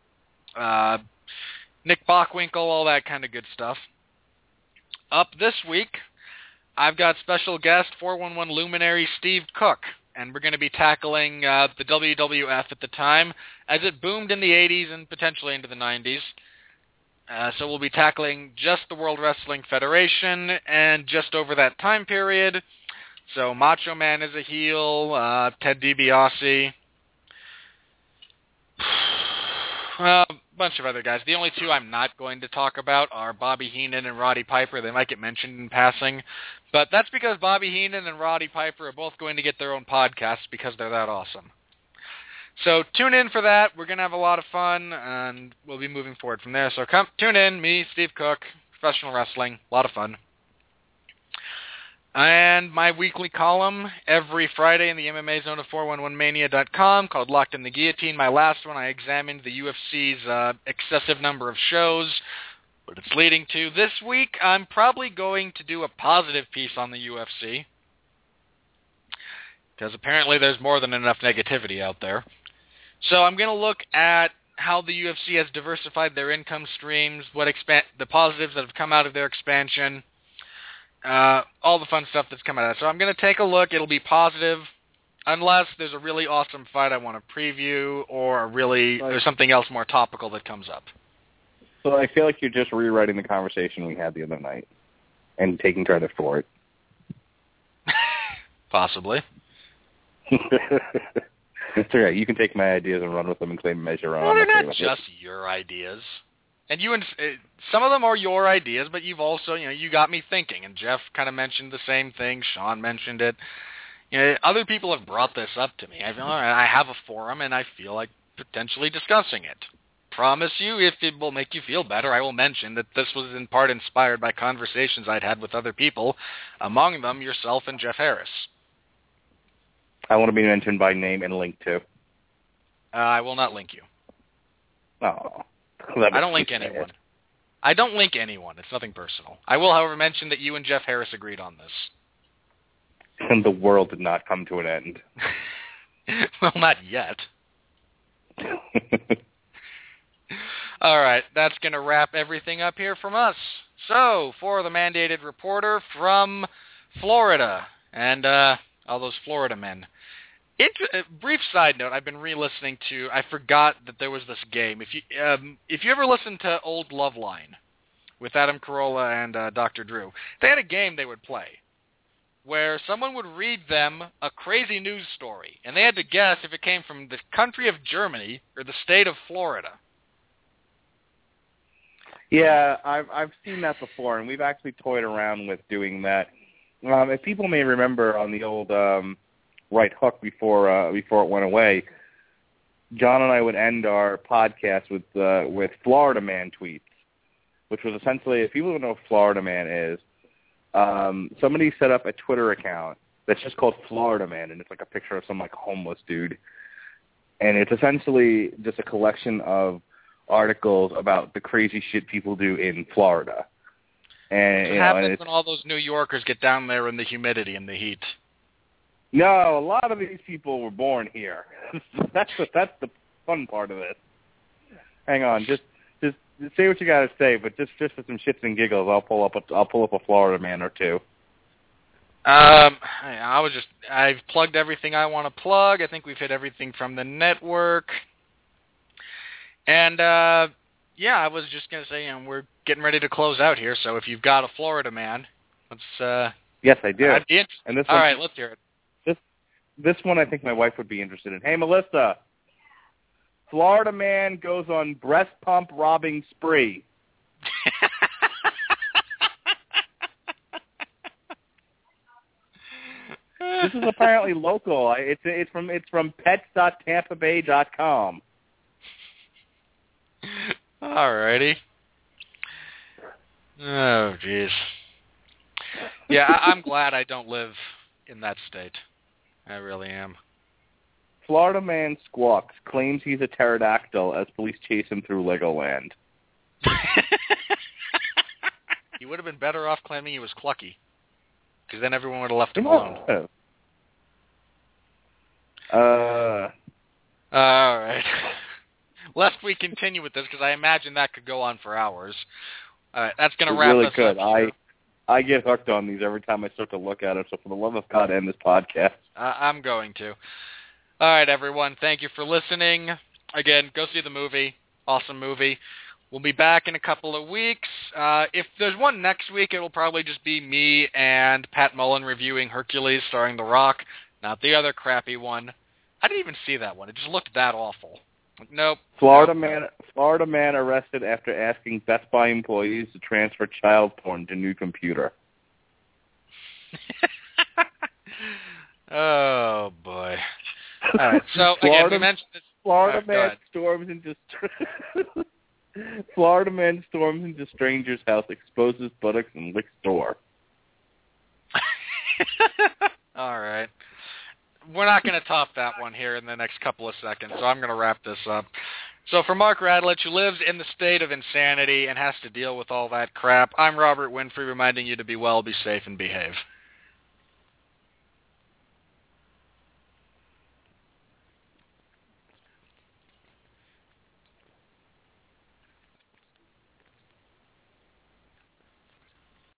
Nick Bockwinkel, all that kind of good stuff. Up this week, I've got special guest 411 luminary Steve Cook, and we're going to be tackling the WWF at the time as it boomed in the 80s and potentially into the 90s. So we'll be tackling just the World Wrestling Federation and just over that time period. So Macho Man is a heel, Ted DiBiase, a bunch of other guys. The only two I'm not going to talk about are Bobby Heenan and Roddy Piper. They might get mentioned in passing, but that's because Bobby Heenan and Roddy Piper are both going to get their own podcasts because they're that awesome. So tune in for that. We're going to have a lot of fun, and we'll be moving forward from there. So tune in, me, Steve Cook, professional wrestling, a lot of fun. And my weekly column every Friday in the MMA Zone of 411mania.com called Locked in the Guillotine. My last one, I examined the UFC's excessive number of shows, what it's leading to. This week, I'm probably going to do a positive piece on the UFC, because apparently there's more than enough negativity out there. So I'm going to look at how the UFC has diversified their income streams, the positives that have come out of their expansion, all the fun stuff that's coming out. So I'm going to take a look. It'll be positive, unless there's a really awesome fight I want to preview, or there's something else more topical that comes up. So I feel like you're just rewriting the conversation we had the other night and taking credit for it. Possibly. It's all right. You can take my ideas and run with them and claim them as your own. Well, they're not just your ideas. And some of them are your ideas, but you've also, you got me thinking. And Jeff kind of mentioned the same thing. Sean mentioned it. Other people have brought this up to me. I have a forum, and I feel like potentially discussing it. Promise you, if it will make you feel better, I will mention that this was in part inspired by conversations I'd had with other people, among them yourself and Jeff Harris. I want to be mentioned by name and link to. I will not link you. Oh. I don't link anyone. I don't link anyone. It's nothing personal. I will, however, mention that you and Jeff Harris agreed on this. And the world did not come to an end. Well, not yet. All right, that's going to wrap everything up here from us. So, for the mandated reporter from Florida, and all those Florida men. Brief side note, I've been re-listening to, I forgot that there was this game. If you ever listen to old Loveline with Adam Carolla and Dr. Drew, they had a game they would play where someone would read them a crazy news story, and they had to guess if it came from the country of Germany or the state of Florida. Yeah, I've seen that before, and we've actually toyed around with doing that. If people may remember on the old Right Hook before it went away, John and I would end our podcast with Florida Man tweets, which was essentially, if people don't know what Florida Man is, somebody set up a Twitter account that's just called Florida Man, and it's like a picture of some homeless dude, and it's essentially just a collection of articles about the crazy shit people do in Florida. And what happens when all those New Yorkers get down there in the humidity and the heat? No, a lot of these people were born here. That's the fun part of this. Hang on, just say what you got to say, but just for some shits and giggles, I'll pull up a Florida Man or two. I've plugged everything I want to plug. I think we've hit everything from the network. And I was just gonna say, we're getting ready to close out here. So if you've got a Florida Man, let's. Yes, I do. I'd be interested. And all right, let's hear it. This one I think my wife would be interested in. Hey, Melissa, Florida man goes on breast pump robbing spree. This is apparently local. It's from pets.tampabay.com. All righty. Oh, jeez. Yeah, I'm glad I don't live in that state. I really am. Florida man squawks, claims he's a pterodactyl as police chase him through Legoland. He would have been better off claiming he was Clucky, because then everyone would have left him alone. All right. Lest we continue with this, because I imagine that could go on for hours. All right, that's going to wrap us up here. I get hooked on these every time I start to look at it, so for the love of God, end this podcast. I'm going to. All right, everyone, thank you for listening. Again, go see the movie. Awesome movie. We'll be back in a couple of weeks. If there's one next week, it'll probably just be me and Pat Mullen reviewing Hercules starring The Rock, not the other crappy one. I didn't even see that one. It just looked that awful. Nope. Florida man arrested after asking Best Buy employees to transfer child porn to new computer. Oh, boy. All right, so again, we mentioned this. Florida man storms into stranger's house, exposes buttocks, and licks door. All right. We're not going to top that one here in the next couple of seconds, so I'm going to wrap this up. So for Mark Radulich, who lives in the state of insanity and has to deal with all that crap, I'm Robert Winfrey, reminding you to be well, be safe, and behave.